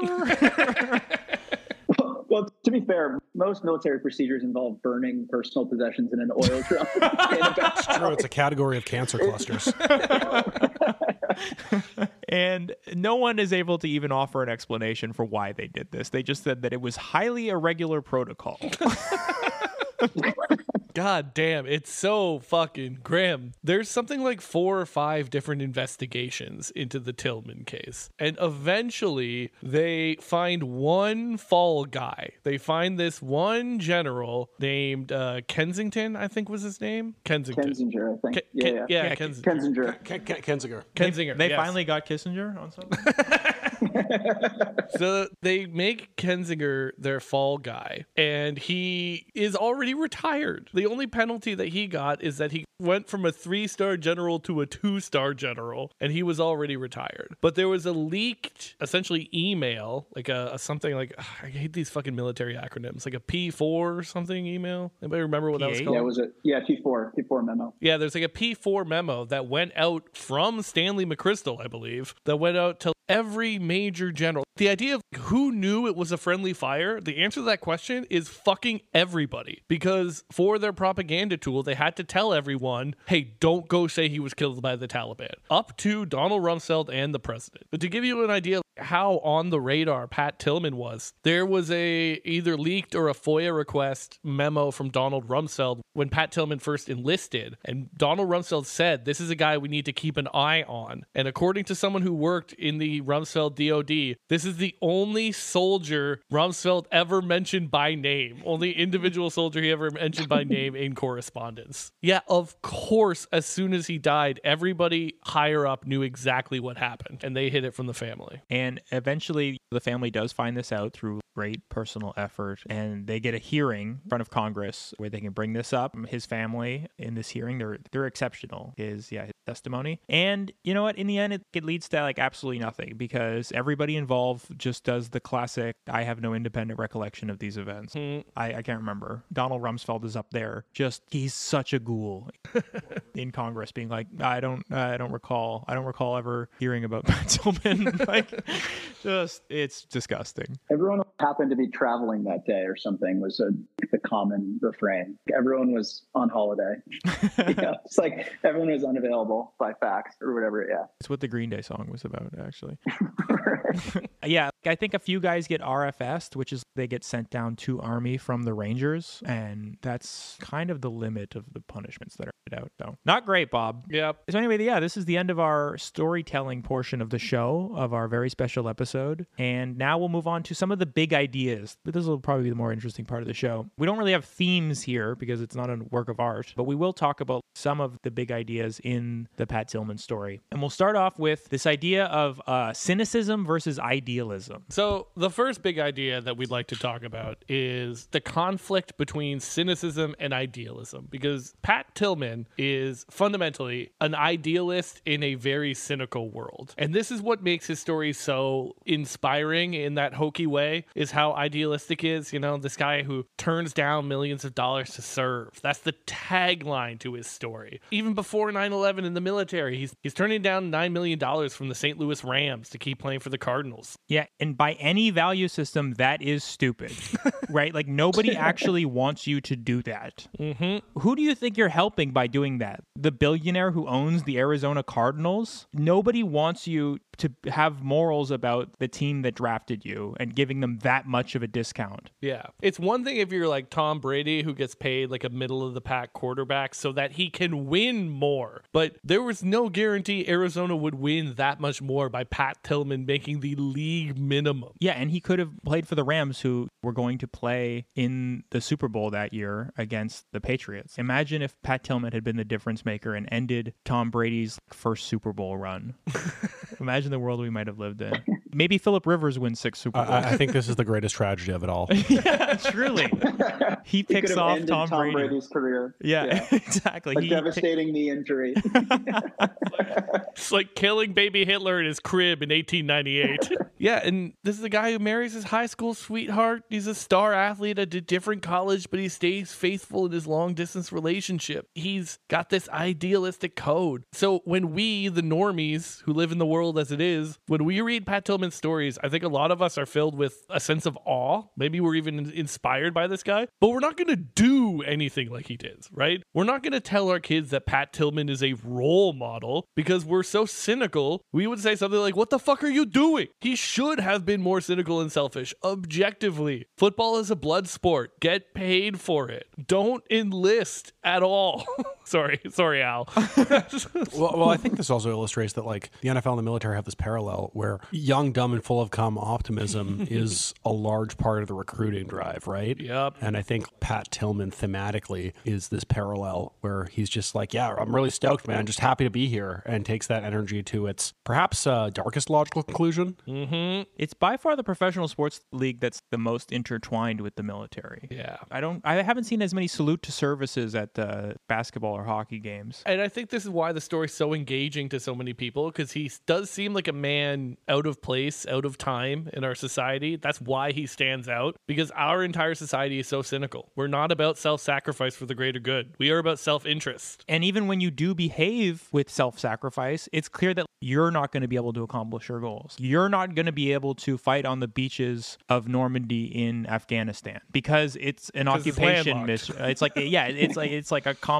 Well, to be fair, most military procedures involve burning personal possessions in an oil drum. It's true. It's a category of cancer clusters. And no one is able to even offer an explanation for why they did this. They just said that it was highly irregular protocol. God damn, it's so fucking grim. There's something like 4 or 5 different investigations into the Tillman case. And eventually they find one fall guy. They find this one general named Kensington, I think was his name. Kensinger, I think. Yeah, Kensinger. Kensinger. They finally got Kissinger on something? So they make Kensinger their fall guy, and he is already retired. The only penalty that he got is that he went from a 3-star general to a 2-star general, and he was already retired. But there was a leaked, essentially, email, like a something like, I hate these fucking military acronyms, like a P4 or something email. Anybody remember what that was called? P4 memo. Yeah, there's like a P4 memo that went out from Stanley McChrystal, I believe, that went out to every major general. The idea of who knew it was a friendly fire, the answer to that question is fucking everybody. Because for their propaganda tool, they had to tell everyone, hey, don't go say he was killed by the Taliban. Up to Donald Rumsfeld and the president. But to give you an idea of how on the radar Pat Tillman was, there was a either leaked or a FOIA request memo from Donald Rumsfeld when Pat Tillman first enlisted. And Donald Rumsfeld said, this is a guy we need to keep an eye on. And according to someone who worked in the Rumsfeld DOD, this This is the only soldier Rumsfeld ever mentioned by name. Only individual soldier he ever mentioned by name in correspondence. Yeah, of course, as soon as he died, everybody higher up knew exactly what happened, and they hid it from the family. And eventually, the family does find this out through great personal effort, and they get a hearing in front of Congress where they can bring this up. His family in this hearing, they're exceptional. His testimony. And you know what? In the end, it leads to like absolutely nothing because everybody involved just does the classic, I have no independent recollection of these events. I can't remember. Donald Rumsfeld is up there. He's such a ghoul in Congress being like, I don't recall ever hearing about Pat Tillman. It's disgusting. Everyone happened to be traveling that day or something was the common refrain. Everyone was on holiday. It's like everyone was unavailable by fax or whatever. Yeah. It's what the Green Day song was about, actually. Yeah. I think a few guys get RFS'd, which is they get sent down to Army from the Rangers. And that's kind of the limit of the punishments that are out. So not great, Bob. Yep. So anyway, this is the end of our storytelling portion of the show, of our very special episode. And now we'll move on to some of the big ideas. This will probably be the more interesting part of the show. We don't really have themes here because it's not a work of art, but we will talk about some of the big ideas in the Pat Tillman story. And we'll start off with this idea of cynicism versus idealism. So the first big idea that we'd like to talk about is the conflict between cynicism and idealism, because Pat Tillman is fundamentally an idealist in a very cynical world. And this is what makes his story so inspiring in that hokey way, is how idealistic he is. You know, this guy who turns down millions of dollars to serve. That's the tagline to his story. Even before 9/11 in the military, he's turning down $9 million from the St. Louis Rams to keep playing for the Cardinals. Yeah, and by any value system, that is stupid, right? Like, nobody actually wants you to do that. Mm-hmm. Who do you think you're helping by doing that? The billionaire who owns the Arizona Cardinals? Nobody wants you to have morals about the team that drafted you and giving them that much of a discount. Yeah. It's one thing if you're like Tom Brady, who gets paid like a middle of the pack quarterback so that he can win more. But there was no guarantee Arizona would win that much more by Pat Tillman making the league minimum. Yeah, and he could have played for the Rams, who were going to play in the Super Bowl that year against the Patriots. Imagine if Pat Tillman had been the difference maker and ended Tom Brady's first Super Bowl run. Imagine the world we might have lived in. Maybe Phillip Rivers wins 6 Super Bowls. I think this is the greatest tragedy of it all. Yeah, truly. He picks off Tom Brady's career. Yeah. Exactly. A devastating knee injury. It's like killing baby Hitler in his crib in 1898. Yeah, and this is a guy who marries his high school sweetheart. He's a star athlete at a different college, but he stays faithful in his long-distance relationship. He's got this idealistic code. So when we, the normies who live in the world as it is, when we read Pat Tillman's stories, I think a lot of us are filled with a sense of awe. Maybe we're even inspired by this guy, but we're not going to do anything like he did, right? We're not going to tell our kids that Pat Tillman is a role model because we're so cynical. We would say something like, what the fuck are you doing? He should have been more cynical and selfish. Objectively, football is a blood sport. Get paid for it. Don't enlist at all. Sorry, Al. well, I think this also illustrates that like the NFL and the military have this parallel where young, dumb, and full of cum optimism is a large part of the recruiting drive, right? Yep. And I think Pat Tillman thematically is this parallel where he's just like, yeah, I'm really stoked, man. Just happy to be here, and takes that energy to its perhaps darkest logical conclusion. Mm-hmm. It's by far the professional sports league that's the most intertwined with the military. Yeah. I haven't seen as many salute to services at basketball or hockey games. And I think this is why the story's so engaging to so many people, because he does seem like a man out of place, out of time in our society. That's why he stands out, because our entire society is so cynical. We're not about self-sacrifice for the greater good. We are about self-interest. And even when you do behave with self-sacrifice, it's clear that you're not going to be able to accomplish your goals. You're not going to be able to fight on the beaches of Normandy in Afghanistan because it's an occupation mission. It's like, yeah, it's like a complex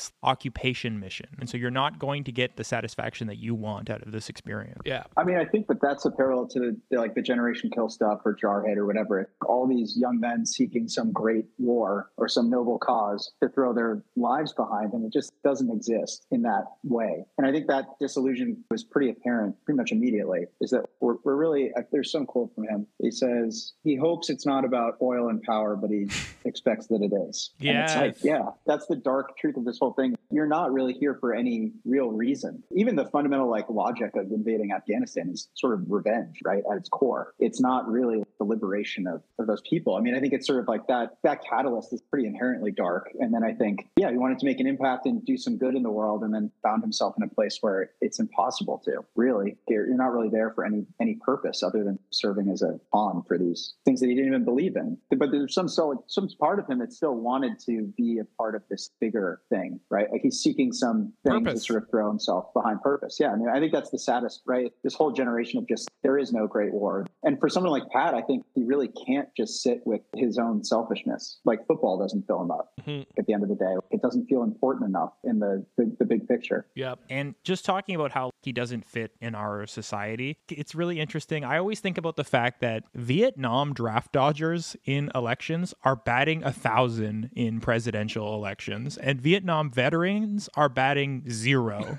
next occupation mission. And so you're not going to get the satisfaction that you want out of this experience. Yeah. I mean, I think that that's a parallel to the Generation Kill stuff or Jarhead or whatever. All these young men seeking some great war or some noble cause to throw their lives behind, and it just doesn't exist in that way. And I think that disillusion was pretty apparent pretty much immediately, is that we're really, there's some quote from him. He says, he hopes it's not about oil and power, but he expects that it is. Yeah. And it's like, yeah, that's the dark truth of this whole thing. You're not really here for any real reason. Even the fundamental logic of invading Afghanistan is sort of revenge, right? At its core. It's not really the liberation of those people. I mean, I think it's sort of like that catalyst is pretty inherently dark. And then I think, yeah, he wanted to make an impact and do some good in the world, and then found himself in a place where it's impossible to really. You're not really there for any purpose other than serving as a pawn for these things that he didn't even believe in. But there's some part of him that still wanted to be a part of this bigger thing, right? Like he's seeking some thing to sort of throw himself behind purpose. Yeah, I mean, I think that's the saddest, right? This whole generation of just, there is no great war. And for someone like Pat, I think he really can't just sit with his own selfishness. Like football doesn't fill him up at the end of the day. It doesn't feel important enough in the big picture. Yep. And just talking about how he doesn't fit in our society, it's really interesting. I always think about the fact that Vietnam draft dodgers in elections are batting 1,000 in presidential elections, and Vietnam veterans are batting 0.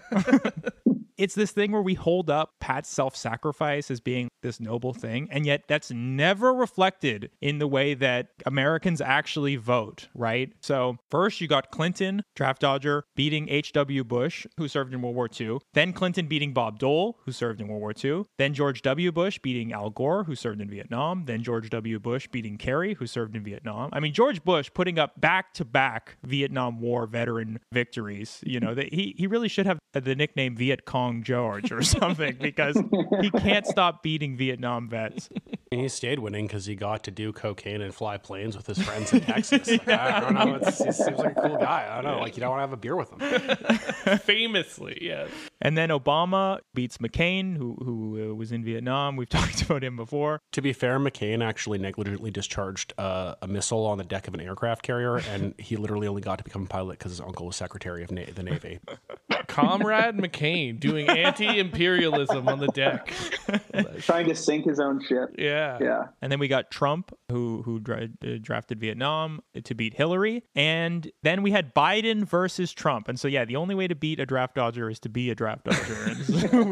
It's this thing where we hold up Pat's self-sacrifice as being this noble thing, and yet that's never reflected in the way that Americans actually vote, right? So first you got Clinton, draft dodger, beating H.W. Bush, who served in World War II. Then Clinton beating Bob Dole, who served in World War II. Then George W. Bush beating Al Gore, who served in Vietnam. Then George W. Bush beating Kerry, who served in Vietnam. I mean, George Bush putting up back-to-back Vietnam War veteran victories. You know, that he really should have the nickname Viet Cong George or something, because he can't stop beating Vietnam vets. He stayed winning because he got to do cocaine and fly planes with his friends in Texas. Like, I don't know. He seems like a cool guy. I don't know. Like, you don't want to have a beer with him. Famously, yes. And then Obama beats McCain, who was in Vietnam. We've talked about him before. To be fair, McCain actually negligently discharged a missile on the deck of an aircraft carrier, and he literally only got to become a pilot because his uncle was Secretary of the Navy. Comrade McCain doing anti-imperialism on the deck. Trying to sink his own ship. Yeah. And then we got Trump, who drafted Vietnam to beat Hillary. And then we had Biden versus Trump. And so, yeah, the only way to beat a draft dodger is to be a draft dodger. And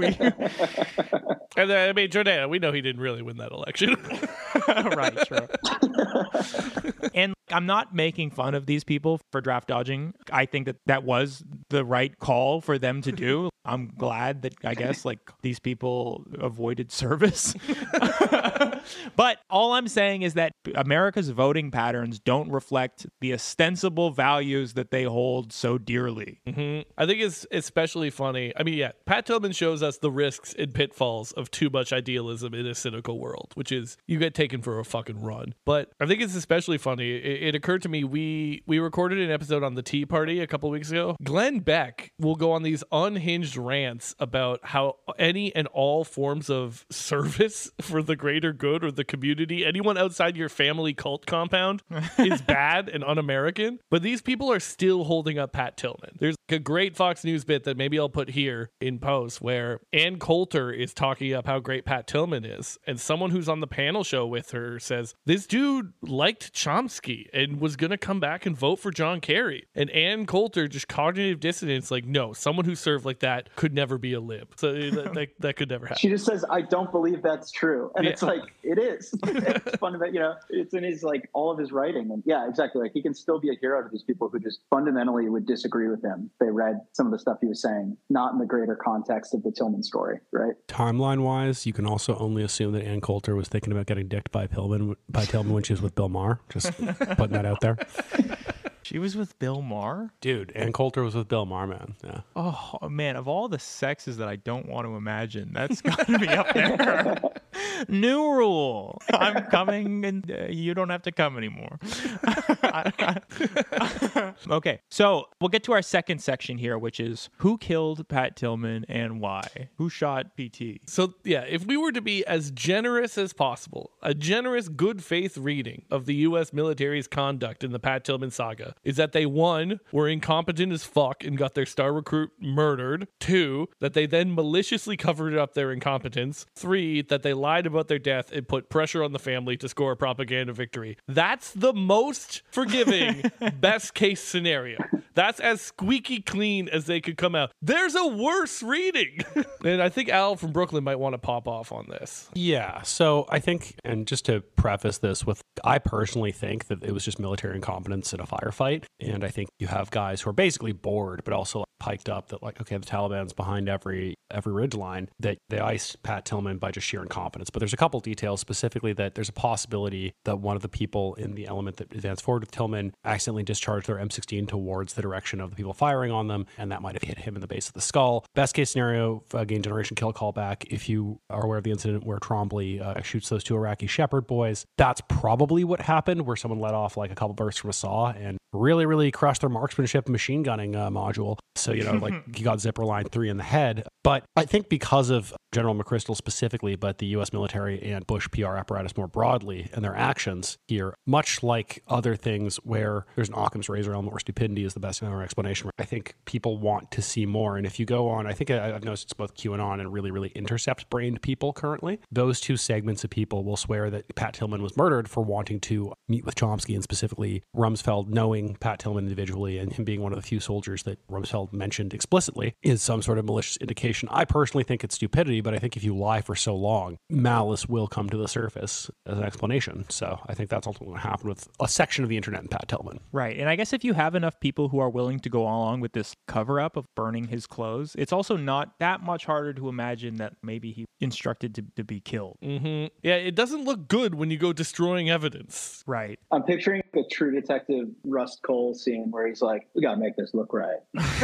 so and I mean, Jordan, we know he didn't really win that election. Right, true. And I'm not making fun of these people for draft dodging. I think that was the right call for them to do. I'm glad that, I guess, like, these people avoided service. But all I'm saying is that America's voting patterns don't reflect the ostensible values that they hold so dearly. Mm-hmm. I think it's especially funny. I mean, yeah, Pat Tillman shows us the risks and pitfalls of too much idealism in a cynical world, which is you get taken for a fucking run. But I think it's especially funny. It occurred to me, we recorded an episode on the Tea Party a couple weeks ago. Glenn Beck will go on these unhinged rants about how any and all forms of service for the greater good or the community, anyone outside your family cult compound, is bad and un-American. But these people are still holding up Pat Tillman. There's a great Fox News bit that maybe I'll put here in post where Ann Coulter is talking up how great Pat Tillman is, and someone who's on the panel show with her says this dude liked Chomsky and was gonna come back and vote for John Kerry, and Ann Coulter just cognitive dissonance, like, no, someone who served like that could never be a lib, so that could never happen. She just says, I don't believe that's true, and it's like, it is. It's fundamental, you know, it's in his, like, all of his writing, and yeah, exactly, like, he can still be a hero to these people who just fundamentally would disagree with him. They read some of the stuff he was saying, not in the greater context of the Tillman story, right? Timeline-wise, you can also only assume that Ann Coulter was thinking about getting dicked by Tillman when she was with Bill Maher. Just putting that out there. She was with Bill Maher? Dude, Ann Coulter was with Bill Maher, man. Yeah. Oh, man, of all the sexes that I don't want to imagine, that's got to be up there. New rule. I'm coming and you don't have to come anymore. Okay, so we'll get to our second section here, which is who killed Pat Tillman and why? Who shot PT? So, yeah, if we were to be as generous as possible, a generous good faith reading of the U.S. military's conduct in the Pat Tillman saga is that they, 1, were incompetent as fuck and got their star recruit murdered. 2, that they then maliciously covered up their incompetence. 3, that they lied about their death and put pressure on the family to score a propaganda victory. That's the most forgiving best case scenario. That's as squeaky clean as they could come out. There's a worse reading. And I think Al from Brooklyn might want to pop off on this. Yeah. So I think, and just to preface this with, I personally think that it was just military incompetence in a firefight. And I think you have guys who are basically bored, but also piked up that like, okay, the Taliban's behind every ridgeline, that they iced Pat Tillman by just sheer incompetence. But there's a couple details, specifically that there's a possibility that one of the people in the element that advanced forward with Tillman accidentally discharged their M16 towards the direction of the people firing on them, and that might have hit him in the base of the skull. Best case scenario, Gain Generation kill callback. If you are aware of the incident where Trombley shoots those 2 Iraqi Shepherd boys, that's probably what happened, where someone let off like a couple bursts from a saw and really crushed their marksmanship machine gunning module. So, like he got zipper line 3 in the head. But I think because of General McChrystal specifically, but the U.S. military and Bush PR apparatus more broadly and their actions here, much like other things where there's an Occam's razor element where stupidity is the best explanation, I think people want to see more. And if you go on, I think I've noticed it's both QAnon and really intercept-brained people currently. Those 2 segments of people will swear that Pat Tillman was murdered for wanting to meet with Chomsky, and specifically Rumsfeld knowing Pat Tillman individually and him being one of the few soldiers that Rumsfeld mentioned explicitly is some sort of malicious indication. I personally think it's stupidity, but I think if you lie for so long, malice will come to the surface as an explanation. So I think that's ultimately what happened with a section of the internet and Pat Tillman. Right. And I guess if you have enough people who are willing to go along with this cover-up of burning his clothes, it's also not that much harder to imagine that maybe he instructed to be killed. Mm-hmm. Yeah, it doesn't look good when you go destroying evidence. Right. I'm picturing the True Detective Rust Cole scene where he's like, we got to make this look right.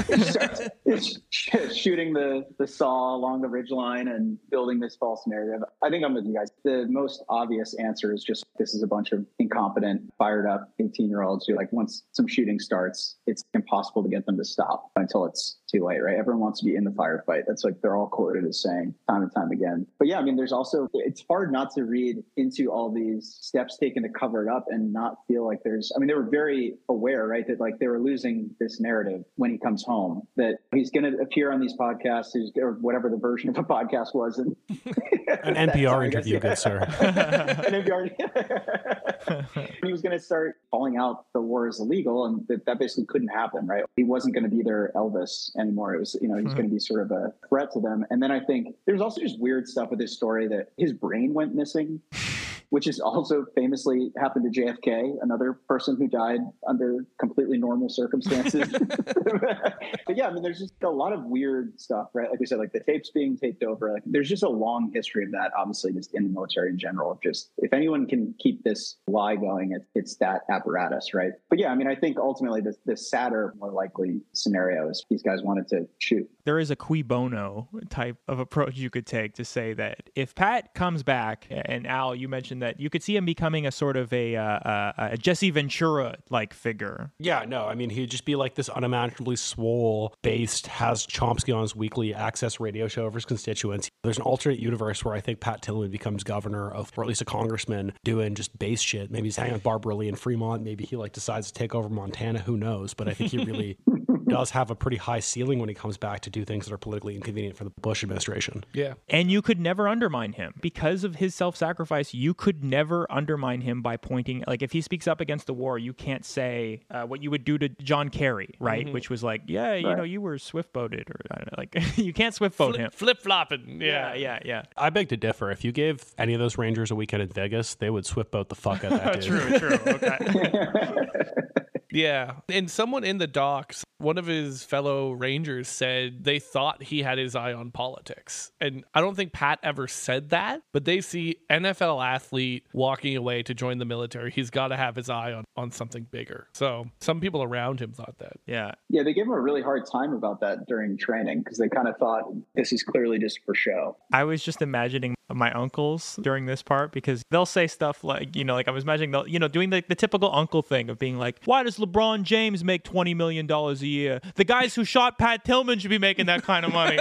It's shooting the saw along the ridgeline and building this false narrative. I think I'm with you guys. The most obvious answer is just this is a bunch of incompetent, fired up 18-year-olds who, like, once some shooting starts, it's impossible to get them to stop until it's too late, right? Everyone wants to be in the firefight. That's like they're all quoted as saying time and time again. But yeah, I mean, there's also, it's hard not to read into all these steps taken to cover it up and not feel like there's, I mean, they were very aware, right? That like they were losing this narrative when he comes home, that he's going to appear on these podcasts or whatever the version of a podcast was. And an NPR interview, good sir. An NPR. He was going to start calling out the war is illegal, and that basically couldn't happen, right? He wasn't going to be their Elvis anymore. It was, he's going to be sort of a threat to them. And then I think there's also just weird stuff with this story that his brain went missing, which is also famously happened to JFK, another person who died under completely normal circumstances. But yeah, I mean, there's just a lot of weird stuff, right? Like we said, like the tapes being taped over, like there's just a long history of that, obviously, just in the military in general. Just if anyone can keep this lie going, it's that apparatus, right? But yeah, I mean, I think ultimately the sadder, more likely scenario is these guys wanted to shoot. There is a cui bono type of approach you could take to say that if Pat comes back, and Al, you mentioned that you could see him becoming a sort of a Jesse Ventura-like figure. Yeah, no, I mean, he'd just be like this unimaginably swole-based, has Chomsky on his weekly access radio show of his constituents. There's an alternate universe where I think Pat Tillman becomes governor of, or at least a congressman, doing just base shit. Maybe he's hanging with Barbara Lee in Fremont. Maybe he decides to take over Montana. Who knows? But I think he really does have a pretty high ceiling when he comes back to do things that are politically inconvenient for the Bush administration. Yeah. And you could never undermine him. Because of his self-sacrifice, you could never undermine him by pointing, like if he speaks up against the war, you can't say what you would do to John Kerry, right? Mm-hmm. Which was like, yeah, you know, you were swift-boated, or I don't know, like you can't swift-boat him. Flip-flopping. Yeah. I beg to differ. If you gave any of those Rangers a weekend in Vegas, they would swift-boat the fuck out of that dude. True. Okay. Yeah. And someone in the docks, one of his fellow Rangers said they thought he had his eye on politics. And I don't think Pat ever said that, but they see NFL athlete walking away to join the military. He's got to have his eye on something bigger. So some people around him thought that. Yeah. Yeah, they gave him a really hard time about that during training because they kind of thought this is clearly just for show. I was just imagining my uncles during this part, because they'll say stuff like, like I was imagining, doing the typical uncle thing of being like, why does LeBron James make $20 million a year? The guys who shot Pat Tillman should be making that kind of money.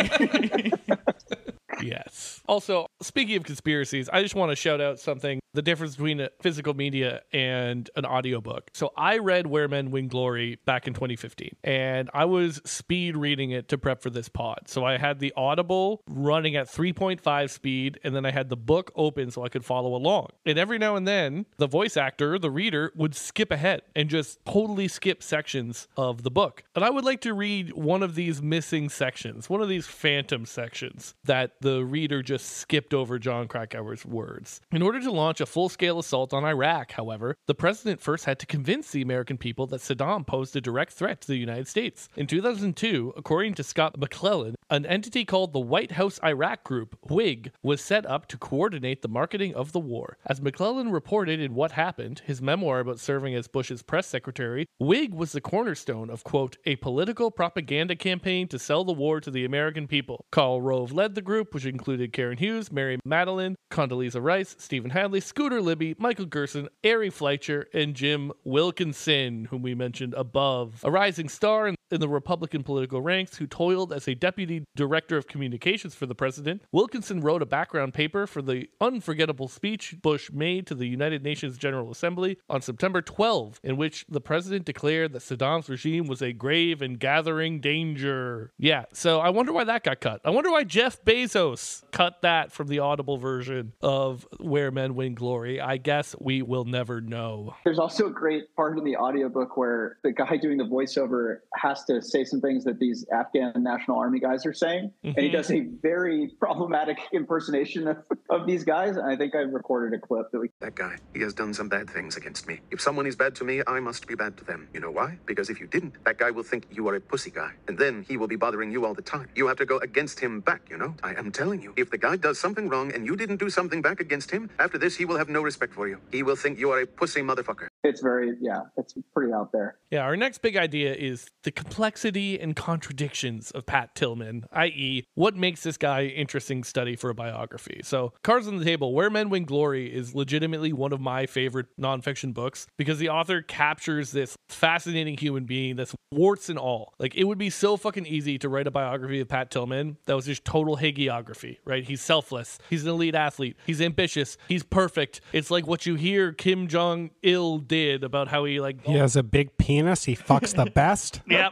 Yes. Also, speaking of conspiracies, I just want to shout out something, the difference between a physical media and an audiobook. So I read Where Men Win Glory back in 2015, and I was speed reading it to prep for this pod. So I had the Audible running at 3.5 speed, and then I had the book open so I could follow along. And every now and then, the voice actor, the reader, would skip ahead and just totally skip sections of the book. And I would like to read one of these missing sections, one of these phantom sections that the reader just skipped over Jon Krakauer's words. In order to launch a full-scale assault on Iraq, however, the president first had to convince the American people that Saddam posed a direct threat to the United States. In 2002, according to Scott McClellan, an entity called the White House Iraq Group, WIG, was set up to coordinate the marketing of the war. As McClellan reported in What Happened, his memoir about serving as Bush's press secretary, WIG was the cornerstone of, quote, a political propaganda campaign to sell the war to the American people. Karl Rove led the group, which included Karen Hughes, Mary Madeline, Condoleezza Rice, Stephen Hadley, Scooter Libby, Michael Gerson, Ari Fleischer, and Jim Wilkinson, whom we mentioned above. A rising star in the Republican political ranks who toiled as a deputy director of communications for the president, Wilkinson wrote a background paper for the unforgettable speech Bush made to the United Nations General Assembly on September 12, in which the president declared that Saddam's regime was a grave and gathering danger. Yeah, so I wonder why that got cut. I wonder why Jeff Bezos cut that from the Audible version of Where Men Win Glory. I guess we will never know. There's also a great part in the audiobook where the guy doing the voiceover has to say some things that these Afghan National Army guys are saying. And he does a very problematic impersonation of these guys. And I think I recorded a clip That guy, he has done some bad things against me. If someone is bad to me, I must be bad to them. You know why? Because if you didn't, that guy will think you are a pussy guy. And then he will be bothering you all the time. You have to go against him back, you know? I am telling you, if the guy does something wrong and you didn't do something back against him, after this, he will have no respect for you. He will think you are a pussy motherfucker. It's it's pretty out there. Yeah, our next big idea is the complexity and contradictions of Pat Tillman, i.e., what makes this guy interesting study for a biography. So, cards on the table, Where Men Win Glory is legitimately one of my favorite nonfiction books because the author captures this fascinating human being that's warts and all. Like, it would be so fucking easy to write a biography of Pat Tillman that was just total hagiography, right? He's selfless. He's an elite athlete. He's ambitious. He's perfect. It's like what you hear Kim Jong-il did about how he has a big penis. He fucks the best. Yep.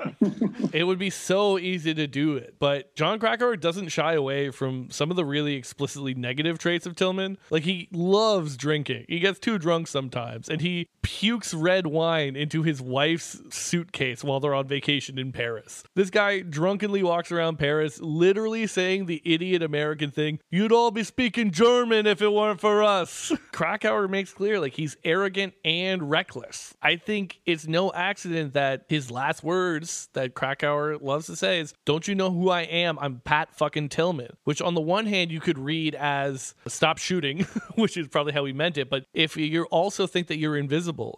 It would be so easy to do it. But Jon Krakauer doesn't shy away from some of the really explicitly negative traits of Tillman. Like, he loves drinking. He gets too drunk sometimes. And he pukes red wine into his wife's suitcase while they're on vacation in Paris. This guy drunkenly walks around Paris, literally saying the idiot American thing, you'd all be speaking German if it weren't for us. Krakauer makes clear, like, he's arrogant and reckless. I think it's no accident that his last words that Krakauer loves to say is, don't you know who I am? I'm Pat fucking Tillman, which on the one hand you could read as stop shooting, which is probably how he meant it. But if you also think that you're invincible,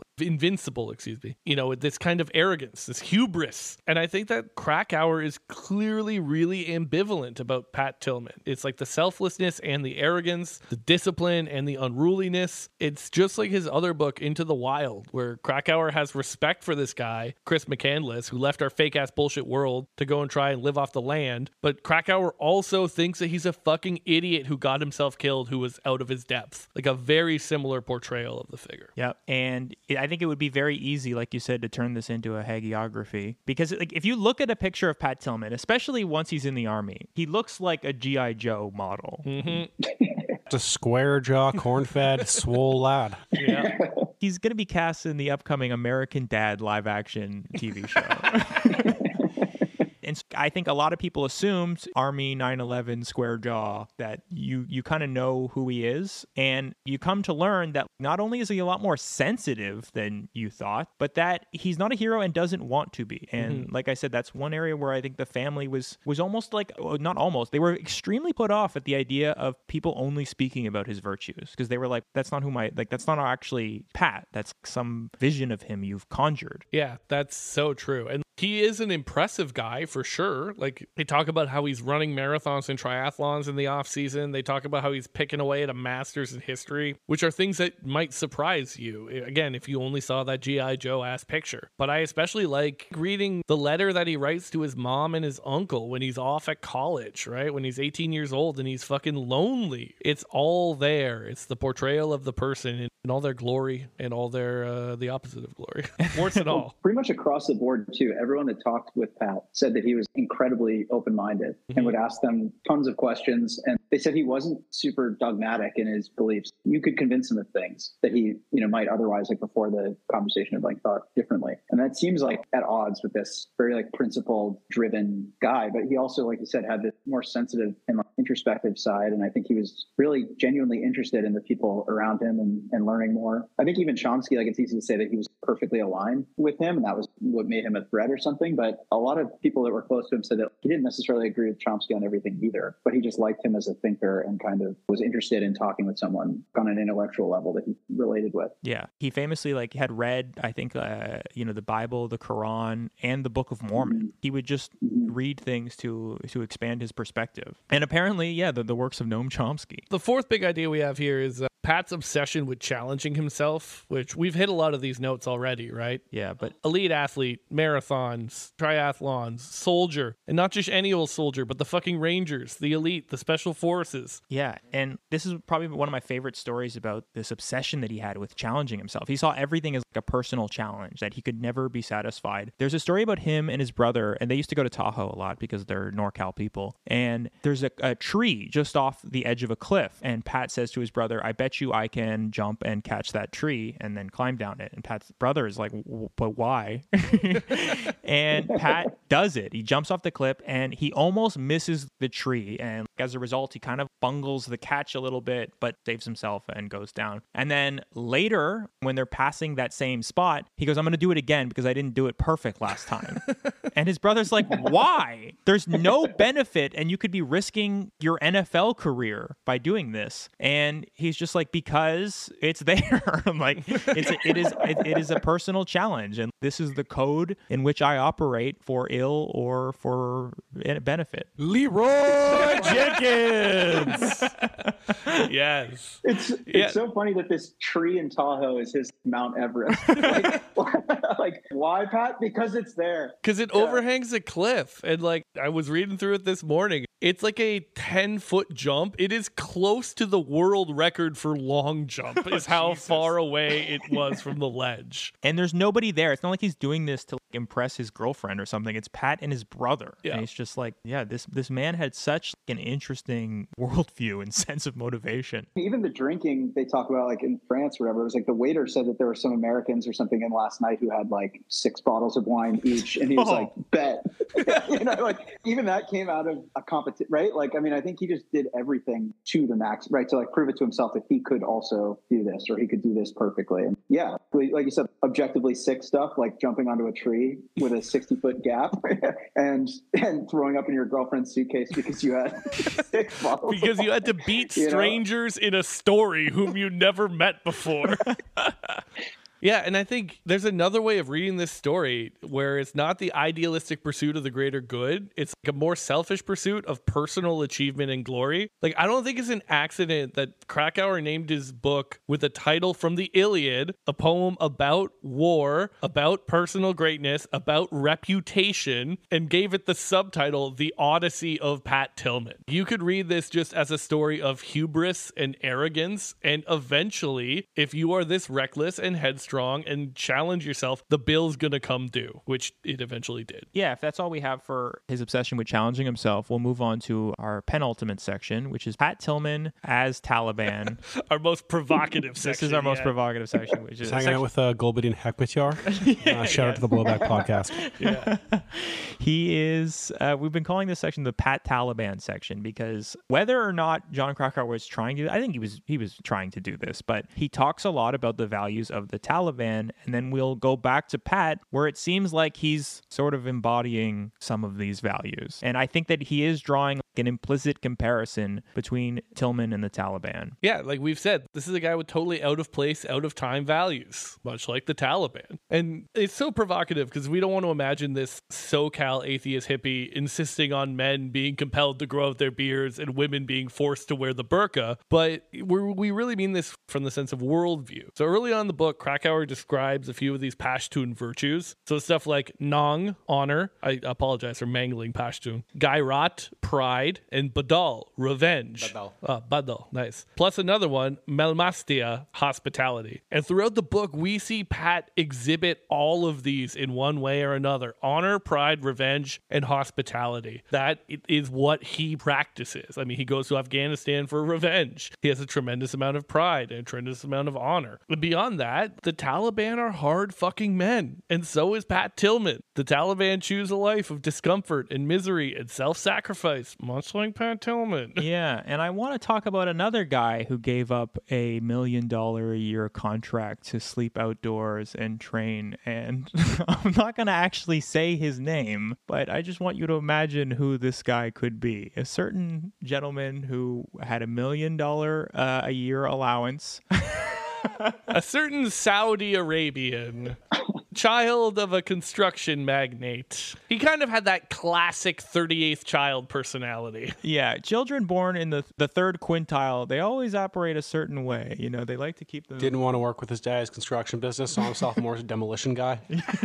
you know, this kind of arrogance, this hubris. And I think that Krakauer is clearly really ambivalent about Pat Tillman. It's like the selflessness and the arrogance, the discipline and the unruliness. It's just like his other book, Into the Wild, where Krakauer has respect for this guy, Chris McCandless, who left our fake-ass bullshit world to go and try and live off the land. But Krakauer also thinks that he's a fucking idiot who got himself killed, who was out of his depth. Like a very similar portrayal of the figure. Yep. And I think it would be very easy, like you said, to turn this into a hagiography. Because like if you look at a picture of Pat Tillman, especially once he's in the army, he looks like a G.I. Joe model. It's a square jaw, corn-fed, swole lad. Yeah. He's going to be cast in the upcoming American Dad live action TV show. And I think a lot of people assumed Army 9/11 square jaw, that you kind of know who he is. And you come to learn that not only is he a lot more sensitive than you thought, but that he's not a hero and doesn't want to be. And like I said, that's one area where I think the family was almost like, not almost, they were extremely put off at the idea of people only speaking about his virtues. Because they were like, that's not that's not actually Pat. That's some vision of him you've conjured. Yeah, that's so true. And he is an impressive guy for sure. Like, they talk about how he's running marathons and triathlons in the off season. They talk about how he's picking away at a master's in history, which are things that might surprise you. Again, if you only saw that G.I. Joe ass picture. But I especially like reading the letter that he writes to his mom and his uncle when he's off at college, right? When he's 18 years old and he's fucking lonely. It's all there. It's the portrayal of the person in all their glory and all their the opposite of glory. Warts and all. Pretty much across the board too. Everyone that talked with Pat said that he was incredibly open-minded and would ask them tons of questions. And they said he wasn't super dogmatic in his beliefs. You could convince him of things that he, might otherwise, like before the conversation, have like thought differently. And that seems like at odds with this very like principled, driven guy. But he also, like you said, had this more sensitive and like, introspective side. And I think he was really genuinely interested in the people around him and learning more. I think even Chomsky, like it's easy to say that he was perfectly aligned with him, and that was what made him a threat or something. But a lot of people that were close to him said that he didn't necessarily agree with Chomsky on everything either, but he just liked him as a thinker and kind of was interested in talking with someone on an intellectual level that he related with. Yeah. He famously had read, I think, the Bible, the Quran, and the Book of Mormon. He would just read things to expand his perspective. And apparently, the works of Noam Chomsky. The fourth big idea we have here is Pat's obsession with challenging himself, which we've hit a lot of these notes already, right? Yeah, but elite athlete, marathons, triathlons, soldier, and not just any old soldier, but the fucking Rangers, the elite, the special forces. Yeah, and this is probably one of my favorite stories about this obsession that he had with challenging himself. He saw everything as like a personal challenge, that he could never be satisfied. There's a story about him and his brother, and they used to go to Tahoe a lot because they're NorCal people. And there's a tree just off the edge of a cliff, and Pat says to his brother, "I bet you I can jump and catch that tree and then climb down it." And Pat's brother is like, "But why?" And Pat does it. He jumps off the cliff and he almost misses the tree. And as a result, he kind of bungles the catch a little bit, but saves himself and goes down. And then later, when they're passing that same spot, he goes, "I'm going to do it again because I didn't do it perfect last time." And his brother's like, "Why? There's no benefit and you could be risking your NFL career by doing this." And he's just like, "Because it's there." I'm like, it is a personal challenge, and this is the code in which I operate for ill or for benefit. Leroy Jenkins. Yes. It's so funny that this tree in Tahoe is his Mount Everest. Like, why, Pat? Because it's there. Because it overhangs a cliff. And like, I was reading through it this morning. It's like a 10-foot jump. It is close to the world record for long jump is how far away it was from the ledge. And there's nobody there. It's not like he's doing this to impress his girlfriend or something. It's Pat and his brother. Yeah. And he's just like, this man had such an interesting worldview and sense of motivation. Even the drinking they talk about, like in France or whatever, it was like the waiter said that there were some Americans or something in last night who had like 6 bottles of wine each. And he was like, bet. Like even that came out of a competition, right? Like, I mean, I think he just did everything to the max, right? To like prove it to himself that he could also do this, or he could do this perfectly. And yeah, like you said, objectively sick stuff, like jumping onto a tree with a 60-foot gap and throwing up in your girlfriend's suitcase because you had 6 bottles. Because you had to beat strangers in a story whom you never met before. Yeah, and I think there's another way of reading this story where it's not the idealistic pursuit of the greater good. It's like a more selfish pursuit of personal achievement and glory. Like, I don't think it's an accident that Krakauer named his book with a title from the Iliad, a poem about war, about personal greatness, about reputation, and gave it the subtitle, The Odyssey of Pat Tillman. You could read this just as a story of hubris and arrogance, and eventually, if you are this reckless and headstrong and challenge yourself, the bill's gonna come due, which it eventually did. Yeah, if that's all we have for his obsession with challenging himself, we'll move on to our penultimate section, which is Pat Tillman as Taliban. Our most provocative section. This is our most provocative section, which is hanging out with Gulbuddin Hekmatyar. Shout out to the Blowback podcast. Yeah. He is, we've been calling this section the Pat Taliban section because whether or not Jon Krakauer was trying to, I think he was trying to do this, but he talks a lot about the values of the Taliban, and then we'll go back to Pat, where it seems like he's sort of embodying some of these values. And I think that he is drawing an implicit comparison between Tillman and the Taliban. Yeah, like we've said, this is a guy with totally out of place, out of time values, much like the Taliban. And it's so provocative because we don't want to imagine this SoCal atheist hippie insisting on men being compelled to grow out their beards and women being forced to wear the burqa, but we really mean this from the sense of worldview. So early on in the book, Krakauer describes a few of these Pashtun virtues. So stuff like Nong, honor, I apologize for mangling Pashtun, Gairat, pride, and Badal, revenge. Badal, nice. Plus another one, Melmastia, hospitality. And throughout the book, we see Pat exhibit all of these in one way or another. Honor, pride, revenge, and hospitality. That is what he practices. I mean, he goes to Afghanistan for revenge. He has a tremendous amount of pride and a tremendous amount of honor. But beyond that, the Taliban are hard fucking men. And so is Pat Tillman. The Taliban choose a life of discomfort and misery and self-sacrifice, much like Pat Tillman. Yeah, and I want to talk about another guy who gave up $1 million a year contract to sleep outdoors and train. And I'm not going to actually say his name, but I just want you to imagine who this guy could be. A certain gentleman who had $1 million a year allowance. A certain Saudi Arabian child of a construction magnate. He kind of had that classic 38th child personality. Yeah, children born in the third quintile, they always operate a certain way. You know, they like to keep them... Didn't want to work with his dad's construction business, saw himself more as a demolition guy.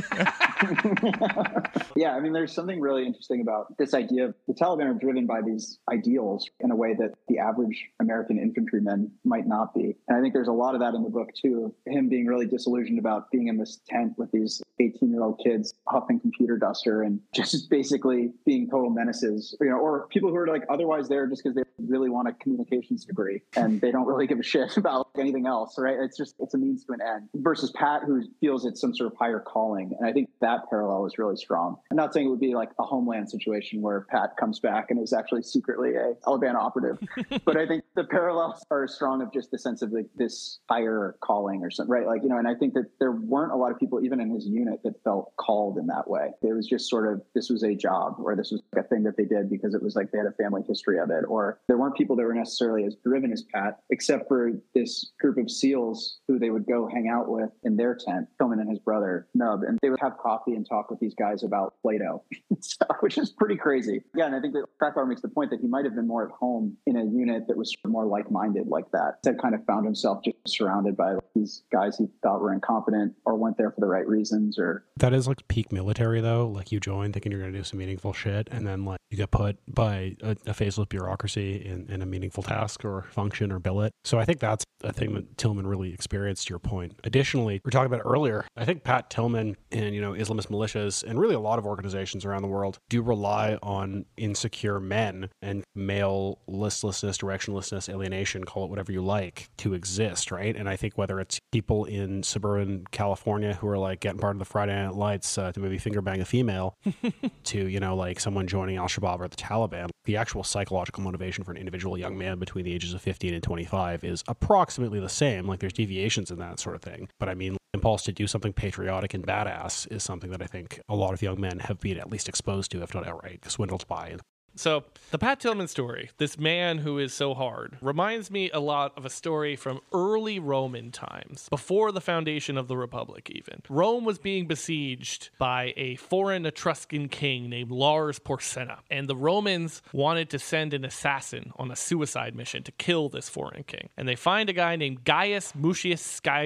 Yeah, I mean, there's something really interesting about this idea of the Taliban are driven by these ideals in a way that the average American infantryman might not be. And I think there's a lot of that in the book, too. Him being really disillusioned about being in this tent with these 18-year-old kids huffing computer duster and just basically being total menaces, you know, or people who are like otherwise there just because they really want a communications degree and they don't really give a shit about anything else, right? It's a means to an end versus Pat, who feels it's some sort of higher calling. And I think that parallel is really strong. I'm not saying it would be like a Homeland situation where Pat comes back and is actually secretly a Taliban operative, but I think the parallels are strong of just the sense of like this higher calling or something, right? Like, you know, and I think that there weren't a lot of people even in his unit that felt called in that way. It was just sort of, this was a job, or this was like a thing that they did because it was like they had a family history of it, or there weren't people that were necessarily as driven as Pat, except for this group of SEALs who they would go hang out with in their tent, Tillman and his brother, Nub, and they would have coffee and talk with these guys about Plato, which is pretty crazy. Yeah, and I think that Krakauer makes the point that he might have been more at home in a unit that was more like-minded like that. That kind of found himself just surrounded by these guys he thought were incompetent or weren't there for the right reasons. Or that is like peak military, though. Like you join thinking you're going to do some meaningful shit, and then like you get put by a faceless bureaucracy in a meaningful task or function or billet. So I think that's a thing that Tillman really experienced, to your point. Additionally, we were talking about earlier, I think Pat Tillman and, you know, Islamist militias and really a lot of organizations around the world do rely on insecure men and male listlessness, directionlessness, alienation, call it whatever you like, to exist, right? And I think whether it's people in suburban California who are like getting part of the Friday Night Lights to maybe finger bang a female to, you know, like someone joining Al-Shabaab or the Taliban, the actual psychological motivation for an individual young man between the ages of 15 and 25 is approximately the same. Like there's deviations in that sort of thing. But I mean, impulse to do something patriotic and badass is something that I think a lot of young men have been at least exposed to, if not outright swindled by. So the Pat Tillman story, this man who is so hard, reminds me a lot of a story from early Roman times, before the foundation of the Republic even. Rome was being besieged by a foreign Etruscan king named Lars Porsena, and the Romans wanted to send an assassin on a suicide mission to kill this foreign king. And they find a guy named Gaius Mucius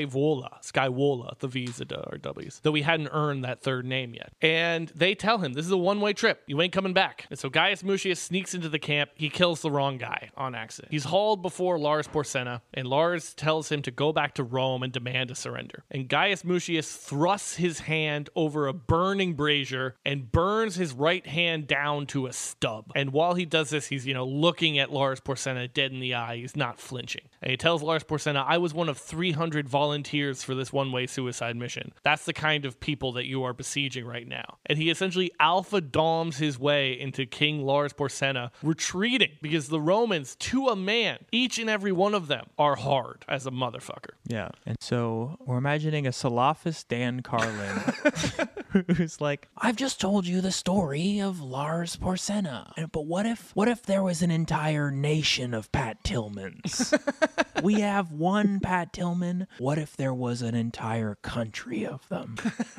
Scaevola, the V's are W's, though he hadn't earned that third name yet. And they tell him, this is a one-way trip, you ain't coming back. And so Gaius Mucius sneaks into the camp. He kills the wrong guy on accident. He's hauled before Lars Porsena, and Lars tells him to go back to Rome and demand a surrender. And Gaius Mucius thrusts his hand over a burning brazier and burns his right hand down to a stub. And while he does this, he's, looking at Lars Porsena dead in the eye. He's not flinching. And he tells Lars Porsena, I was one of 300 volunteers for this one-way suicide mission. That's the kind of people that you are besieging right now. And he essentially alpha doms his way into King Lars Lars Porsena retreating because the Romans, to a man, each and every one of them are hard as a motherfucker. Yeah. And so we're imagining a Salafist Dan Carlin who's like, I've just told you the story of Lars Porsena. But what if there was an entire nation of Pat Tillmans? We have one Pat Tillman. What if there was an entire country of them?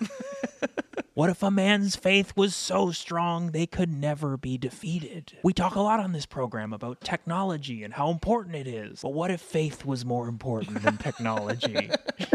What if a man's faith was so strong they could never be defeated? We talk a lot on this program about technology and how important it is. But what if faith was more important than technology?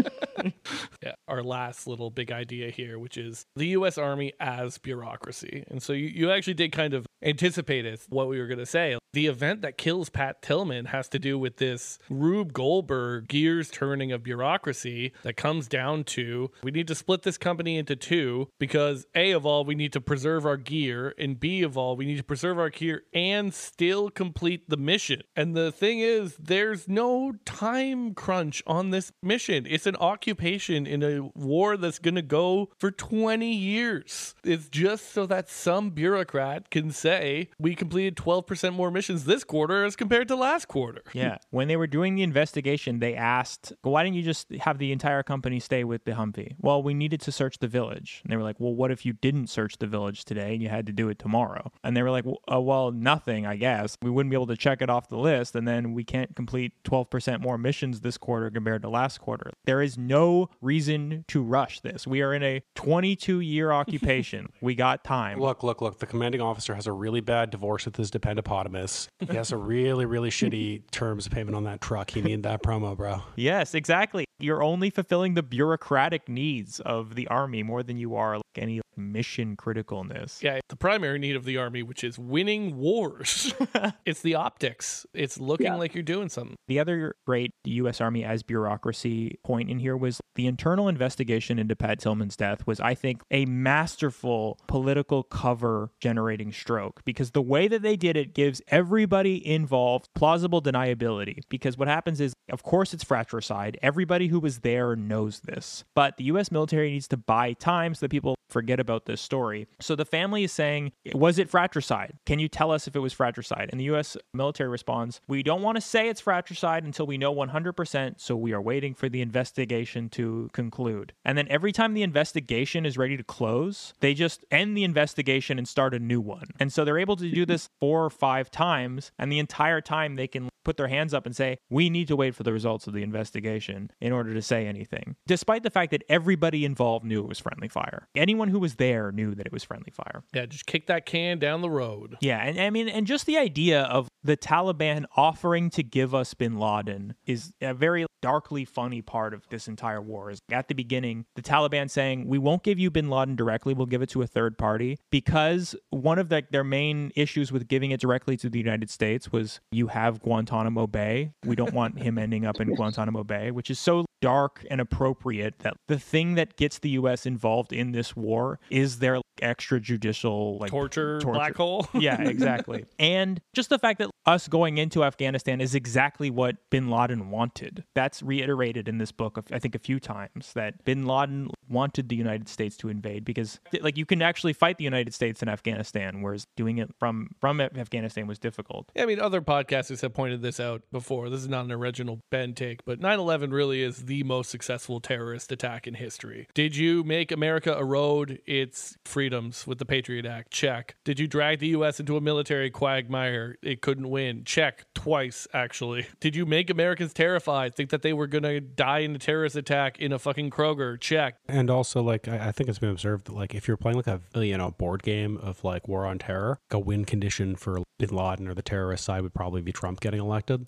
Yeah, our last little big idea here, which is the U.S. Army as bureaucracy. And so you actually did kind of anticipate it, what we were going to say. The event that kills Pat Tillman has to do with this Rube Goldberg gears turning of bureaucracy that comes down to we need to split this company into two because A of all, we need to preserve our gear, and B of all, we need to preserve our gear and still complete the mission. And the thing is, there's no time crunch on this mission. It's an occupation in a war that's going to go for 20 years. It's just so that some bureaucrat can say we completed 12% more missions this quarter as compared to last quarter. Yeah. When they were doing the investigation, they asked, why didn't you just have the entire company stay with the Humvee? Well, we needed to search the village. And they were like, well, what if you didn't search the village today and you had to do it tomorrow? And they were like, well, nothing, I guess. We wouldn't be able to check it off the list. And then we can't complete 12% more missions this quarter compared to last quarter. There is no reason to rush this. We are in a 22-year occupation. We got time. Look. The commanding officer has a really bad divorce with his dependopotamus. He has a really, really shitty terms of payment on that truck. He needed that promo, bro. Yes, exactly. You're only fulfilling the bureaucratic needs of the army more than you are like any mission criticalness. Yeah, the primary need of the army, which is winning wars. It's the optics. It's looking like you're doing something. The other great U.S. Army as bureaucracy point in here was the internal investigation into Pat Tillman's death was, I think, a masterful political cover generating stroke, because the way that they did it gives everybody involved plausible deniability. Because what happens is, of course, it's fratricide. Everybody who was there knows this. But the U.S. military needs to buy time so that people forget about this story. So the family is saying, was it fratricide? Can you tell us if it was fratricide? And the U.S. military responds, we don't want to say it's fratricide until we know 100%, so we are waiting for the investigation to conclude. And then every time the investigation is ready to close, they just end the investigation and start a new one. And so they're able to do this 4 or 5 times, and the entire time they can put their hands up and say, we need to wait for the results of the investigation in order to say anything, despite the fact that everybody involved knew it was friendly fire. Anyone who was there knew that it was friendly fire. Yeah, just kick that can down the road. Yeah, and I mean, and just the idea of the Taliban offering to give us bin Laden is a very darkly funny part of this entire war. Is at the beginning, the Taliban saying, we won't give you bin Laden directly, we'll give it to a third party, because one of their main issues with giving it directly to the United States was you have Guantanamo Bay. We don't want him ending up in Guantanamo Bay, which is so dark and appropriate that the thing that gets the U.S. involved in this war is their extrajudicial torture black hole. Yeah, exactly. And just the fact that us going into Afghanistan is exactly what bin Laden wanted. That's reiterated in this book, I think, a few times, that bin Laden wanted the United States to invade because you can actually fight the United States in Afghanistan, whereas doing it from Afghanistan was difficult. Yeah, I mean, other podcasters have pointed this out before. This is not an original Ben take, but 9/11 really is the most successful terrorist attack in history. Did you make America erode its freedoms with the Patriot Act? Check. Did you drag the U.S. into a military quagmire it couldn't win? Check. Twice, actually. Did you make Americans terrified, think that they were going to die in a terrorist attack in a fucking Kroger? Check. And also, I think it's been observed that, if you're playing a board game of War on Terror, a win condition for bin Laden or the terrorist side would probably be Trump getting elected.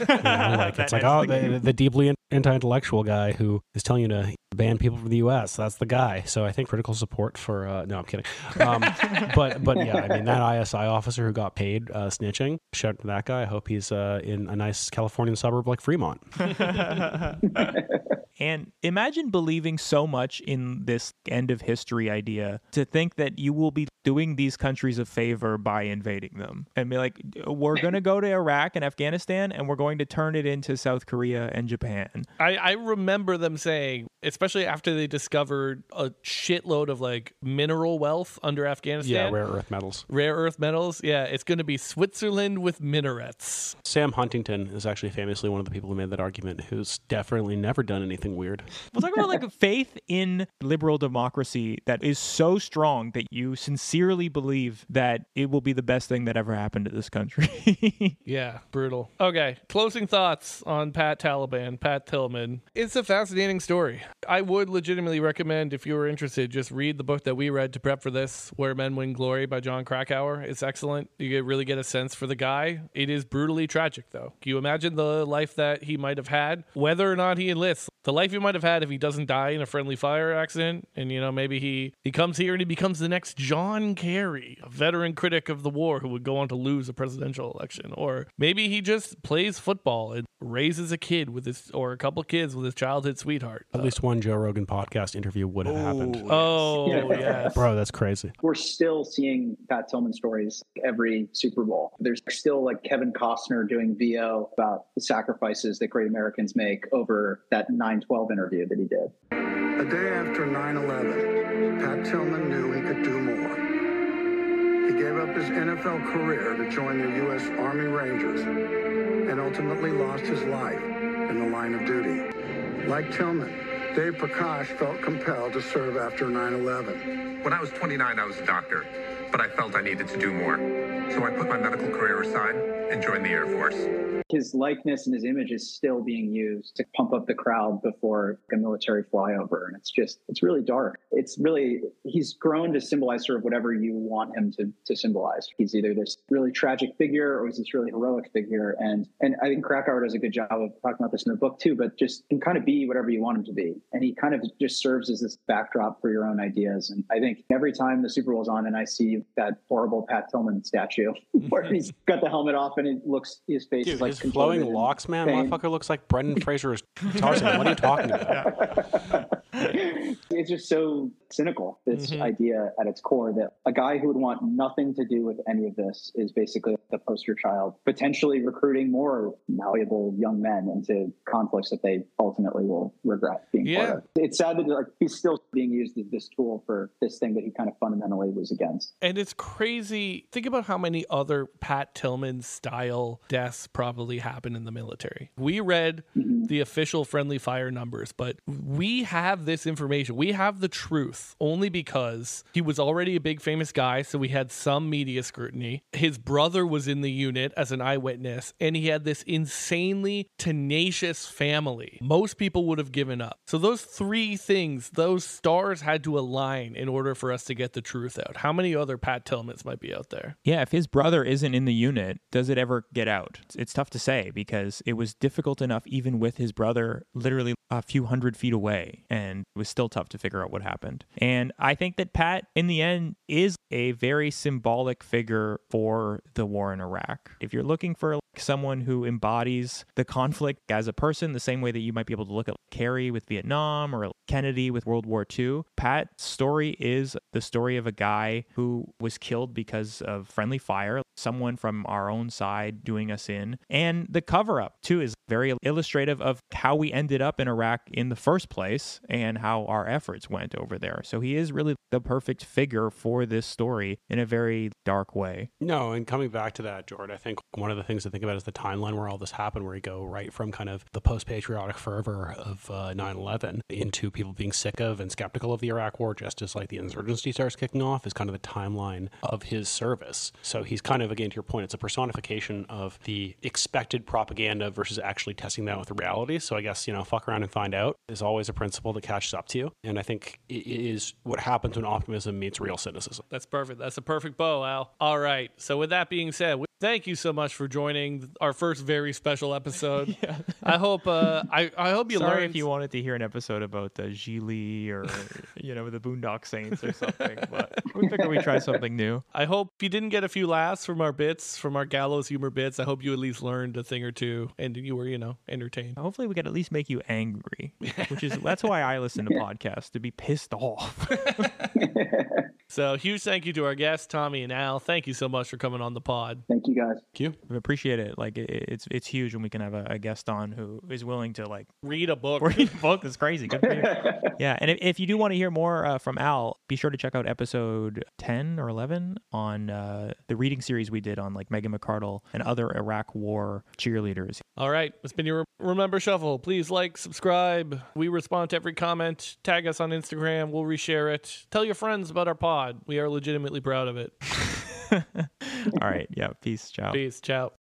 It's the deeply anti-intellectual guy who is telling you to ban people from the U.S. That's the guy. So I think critical support for no, I'm kidding. But yeah, I mean, that ISI officer who got paid snitching, shout out to that guy. I hope he's in a nice Californian suburb like Fremont. And imagine believing so much in this end of history idea to think that you will be doing these countries a favor by invading them and be like, we're going to go to Iraq and Afghanistan and we're going to turn it into South Korea and Japan. I remember them saying, especially after they discovered a shitload of like mineral wealth under Afghanistan. Yeah, rare earth metals. Rare earth metals. Yeah, it's going to be Switzerland with minarets. Sam Huntington is actually famously one of the people who made that argument, who's definitely never done anything weird. We'll talk about like faith in liberal democracy that is so strong that you sincerely believe that it will be the best thing that ever happened to this country. Yeah, brutal. Okay, closing thoughts on Pat Tillman. It's a fascinating story. I would legitimately recommend, if you were interested, just read the book that we read to prep for this, Where Men Win Glory by John Krakauer. It's excellent. You really get a sense for the guy. It is brutally tragic, though. Can you imagine the life that he might have had, whether or not he enlists? The life he might have had if he doesn't die in a friendly fire accident, and, you know, maybe he comes here and he becomes the next John Kerry, a veteran critic of the war who would go on to lose a presidential election. Or maybe he just plays football and raises a kid with his, or a couple kids with his childhood sweetheart. At least one Joe Rogan podcast interview would have happened. Oh, yes. Bro, that's crazy. We're still seeing Pat Tillman stories every Super Bowl. There's still like Kevin Costner doing VO about the sacrifices that great Americans make over that 9/12 interview that he did. A day after 9/11, Pat Tillman knew he could do more. He gave up his NFL career to join the U.S. Army Rangers and ultimately lost his life in the line of duty. Like Tillman, Dave Prakash felt compelled to serve after 9/11. When I was 29, I was a doctor, but I felt I needed to do more. So I put my medical career aside and joined the Air Force. His likeness and his image is still being used to pump up the crowd before a military flyover. And it's really dark. He's grown to symbolize sort of whatever you want him to symbolize. He's either this really tragic figure or he's this really heroic figure. And I think Krakauer does a good job of talking about this in the book too, but just can kind of be whatever you want him to be. And he kind of just serves as this backdrop for your own ideas. And I think every time the Super Bowl's on and I see that horrible Pat Tillman statue where he's got the helmet off and his face is like his flowing locks, man. Motherfucker looks like Brendan Fraser's Tarzan. What are you talking about? It's just so cynical, this idea at its core that a guy who would want nothing to do with any of this is basically the poster child, potentially recruiting more malleable young men into conflicts that they ultimately will regret being part of. It's sad that he's still being used as this tool for this thing that he kind of fundamentally was against. And it's crazy. Think about how many other Pat Tillman style deaths probably happen in the military. We read the official friendly fire numbers, but we have this information. We have the truth only because he was already a big famous guy, so we had some media scrutiny. His brother was in the unit as an eyewitness, and he had this insanely tenacious family. Most people would have given up. So those three things, those stars had to align in order for us to get the truth out. How many other Pat Tillmans might be out there? Yeah, if his brother isn't in the unit, does it ever get out? It's tough to say because it was difficult enough even with his brother literally a few hundred feet away, and it was still tough to figure out what happened. And I think that Pat, in the end, is a very symbolic figure for the war in Iraq. If you're looking for someone who embodies the conflict as a person, the same way that you might be able to look at Kerry with Vietnam or Kennedy with World War II, Pat's story is the story of a guy who was killed because of friendly fire, someone from our own side doing us in. And the cover-up, too, is very illustrative of how we ended up in Iraq in the first place and how our efforts went over there. So he is really the perfect figure for this story in a very dark way. No, and coming back to that, Jordan, I think one of the things to think about is the timeline where all this happened, where you go right from kind of the post-patriotic fervor of 9/11 into people being sick of and skeptical of the Iraq war, just as like the insurgency starts kicking off, is kind of the timeline of his service. So he's kind of, again, to your point, it's a personification of the expected propaganda versus actually testing that with the reality. So I guess, fuck around and find out is always a principle that catches up to you. And I think it is what happens when optimism meets real cynicism. That's perfect. That's a perfect bow, Al. All right. So with that being said, thank you so much for joining our first very special episode. Yeah. I hope I hope you Sorry learned. if you wanted to hear an episode about the Gigli or the Boondock Saints or something, but we figured we'd try something new. I hope if you didn't get a few laughs from our bits, from our gallows humor bits, I hope you at least learned a thing or two and you were, entertained. Hopefully we could at least make you angry, that's why I listen to podcasts, to be pissed off. So huge thank you to our guests, Tommy and Al. Thank you so much for coming on the pod. Thank you, guys. Thank you. We appreciate it. Like it's huge when we can have a guest on who is willing to like read a book. Read a book. That's crazy. Good for you. Yeah, and if you do want to hear more from Al, be sure to check out episode 10 or 11 on the reading series we did on like Megan McArdle and other Iraq War cheerleaders. All right, it's been your Remember Shuffle. Please like, subscribe. We respond to every comment. Tag us on Instagram. We'll reshare it. Tell your friends about our pod. We are legitimately proud of it. All right. Yeah. Peace. Ciao. Peace. Ciao.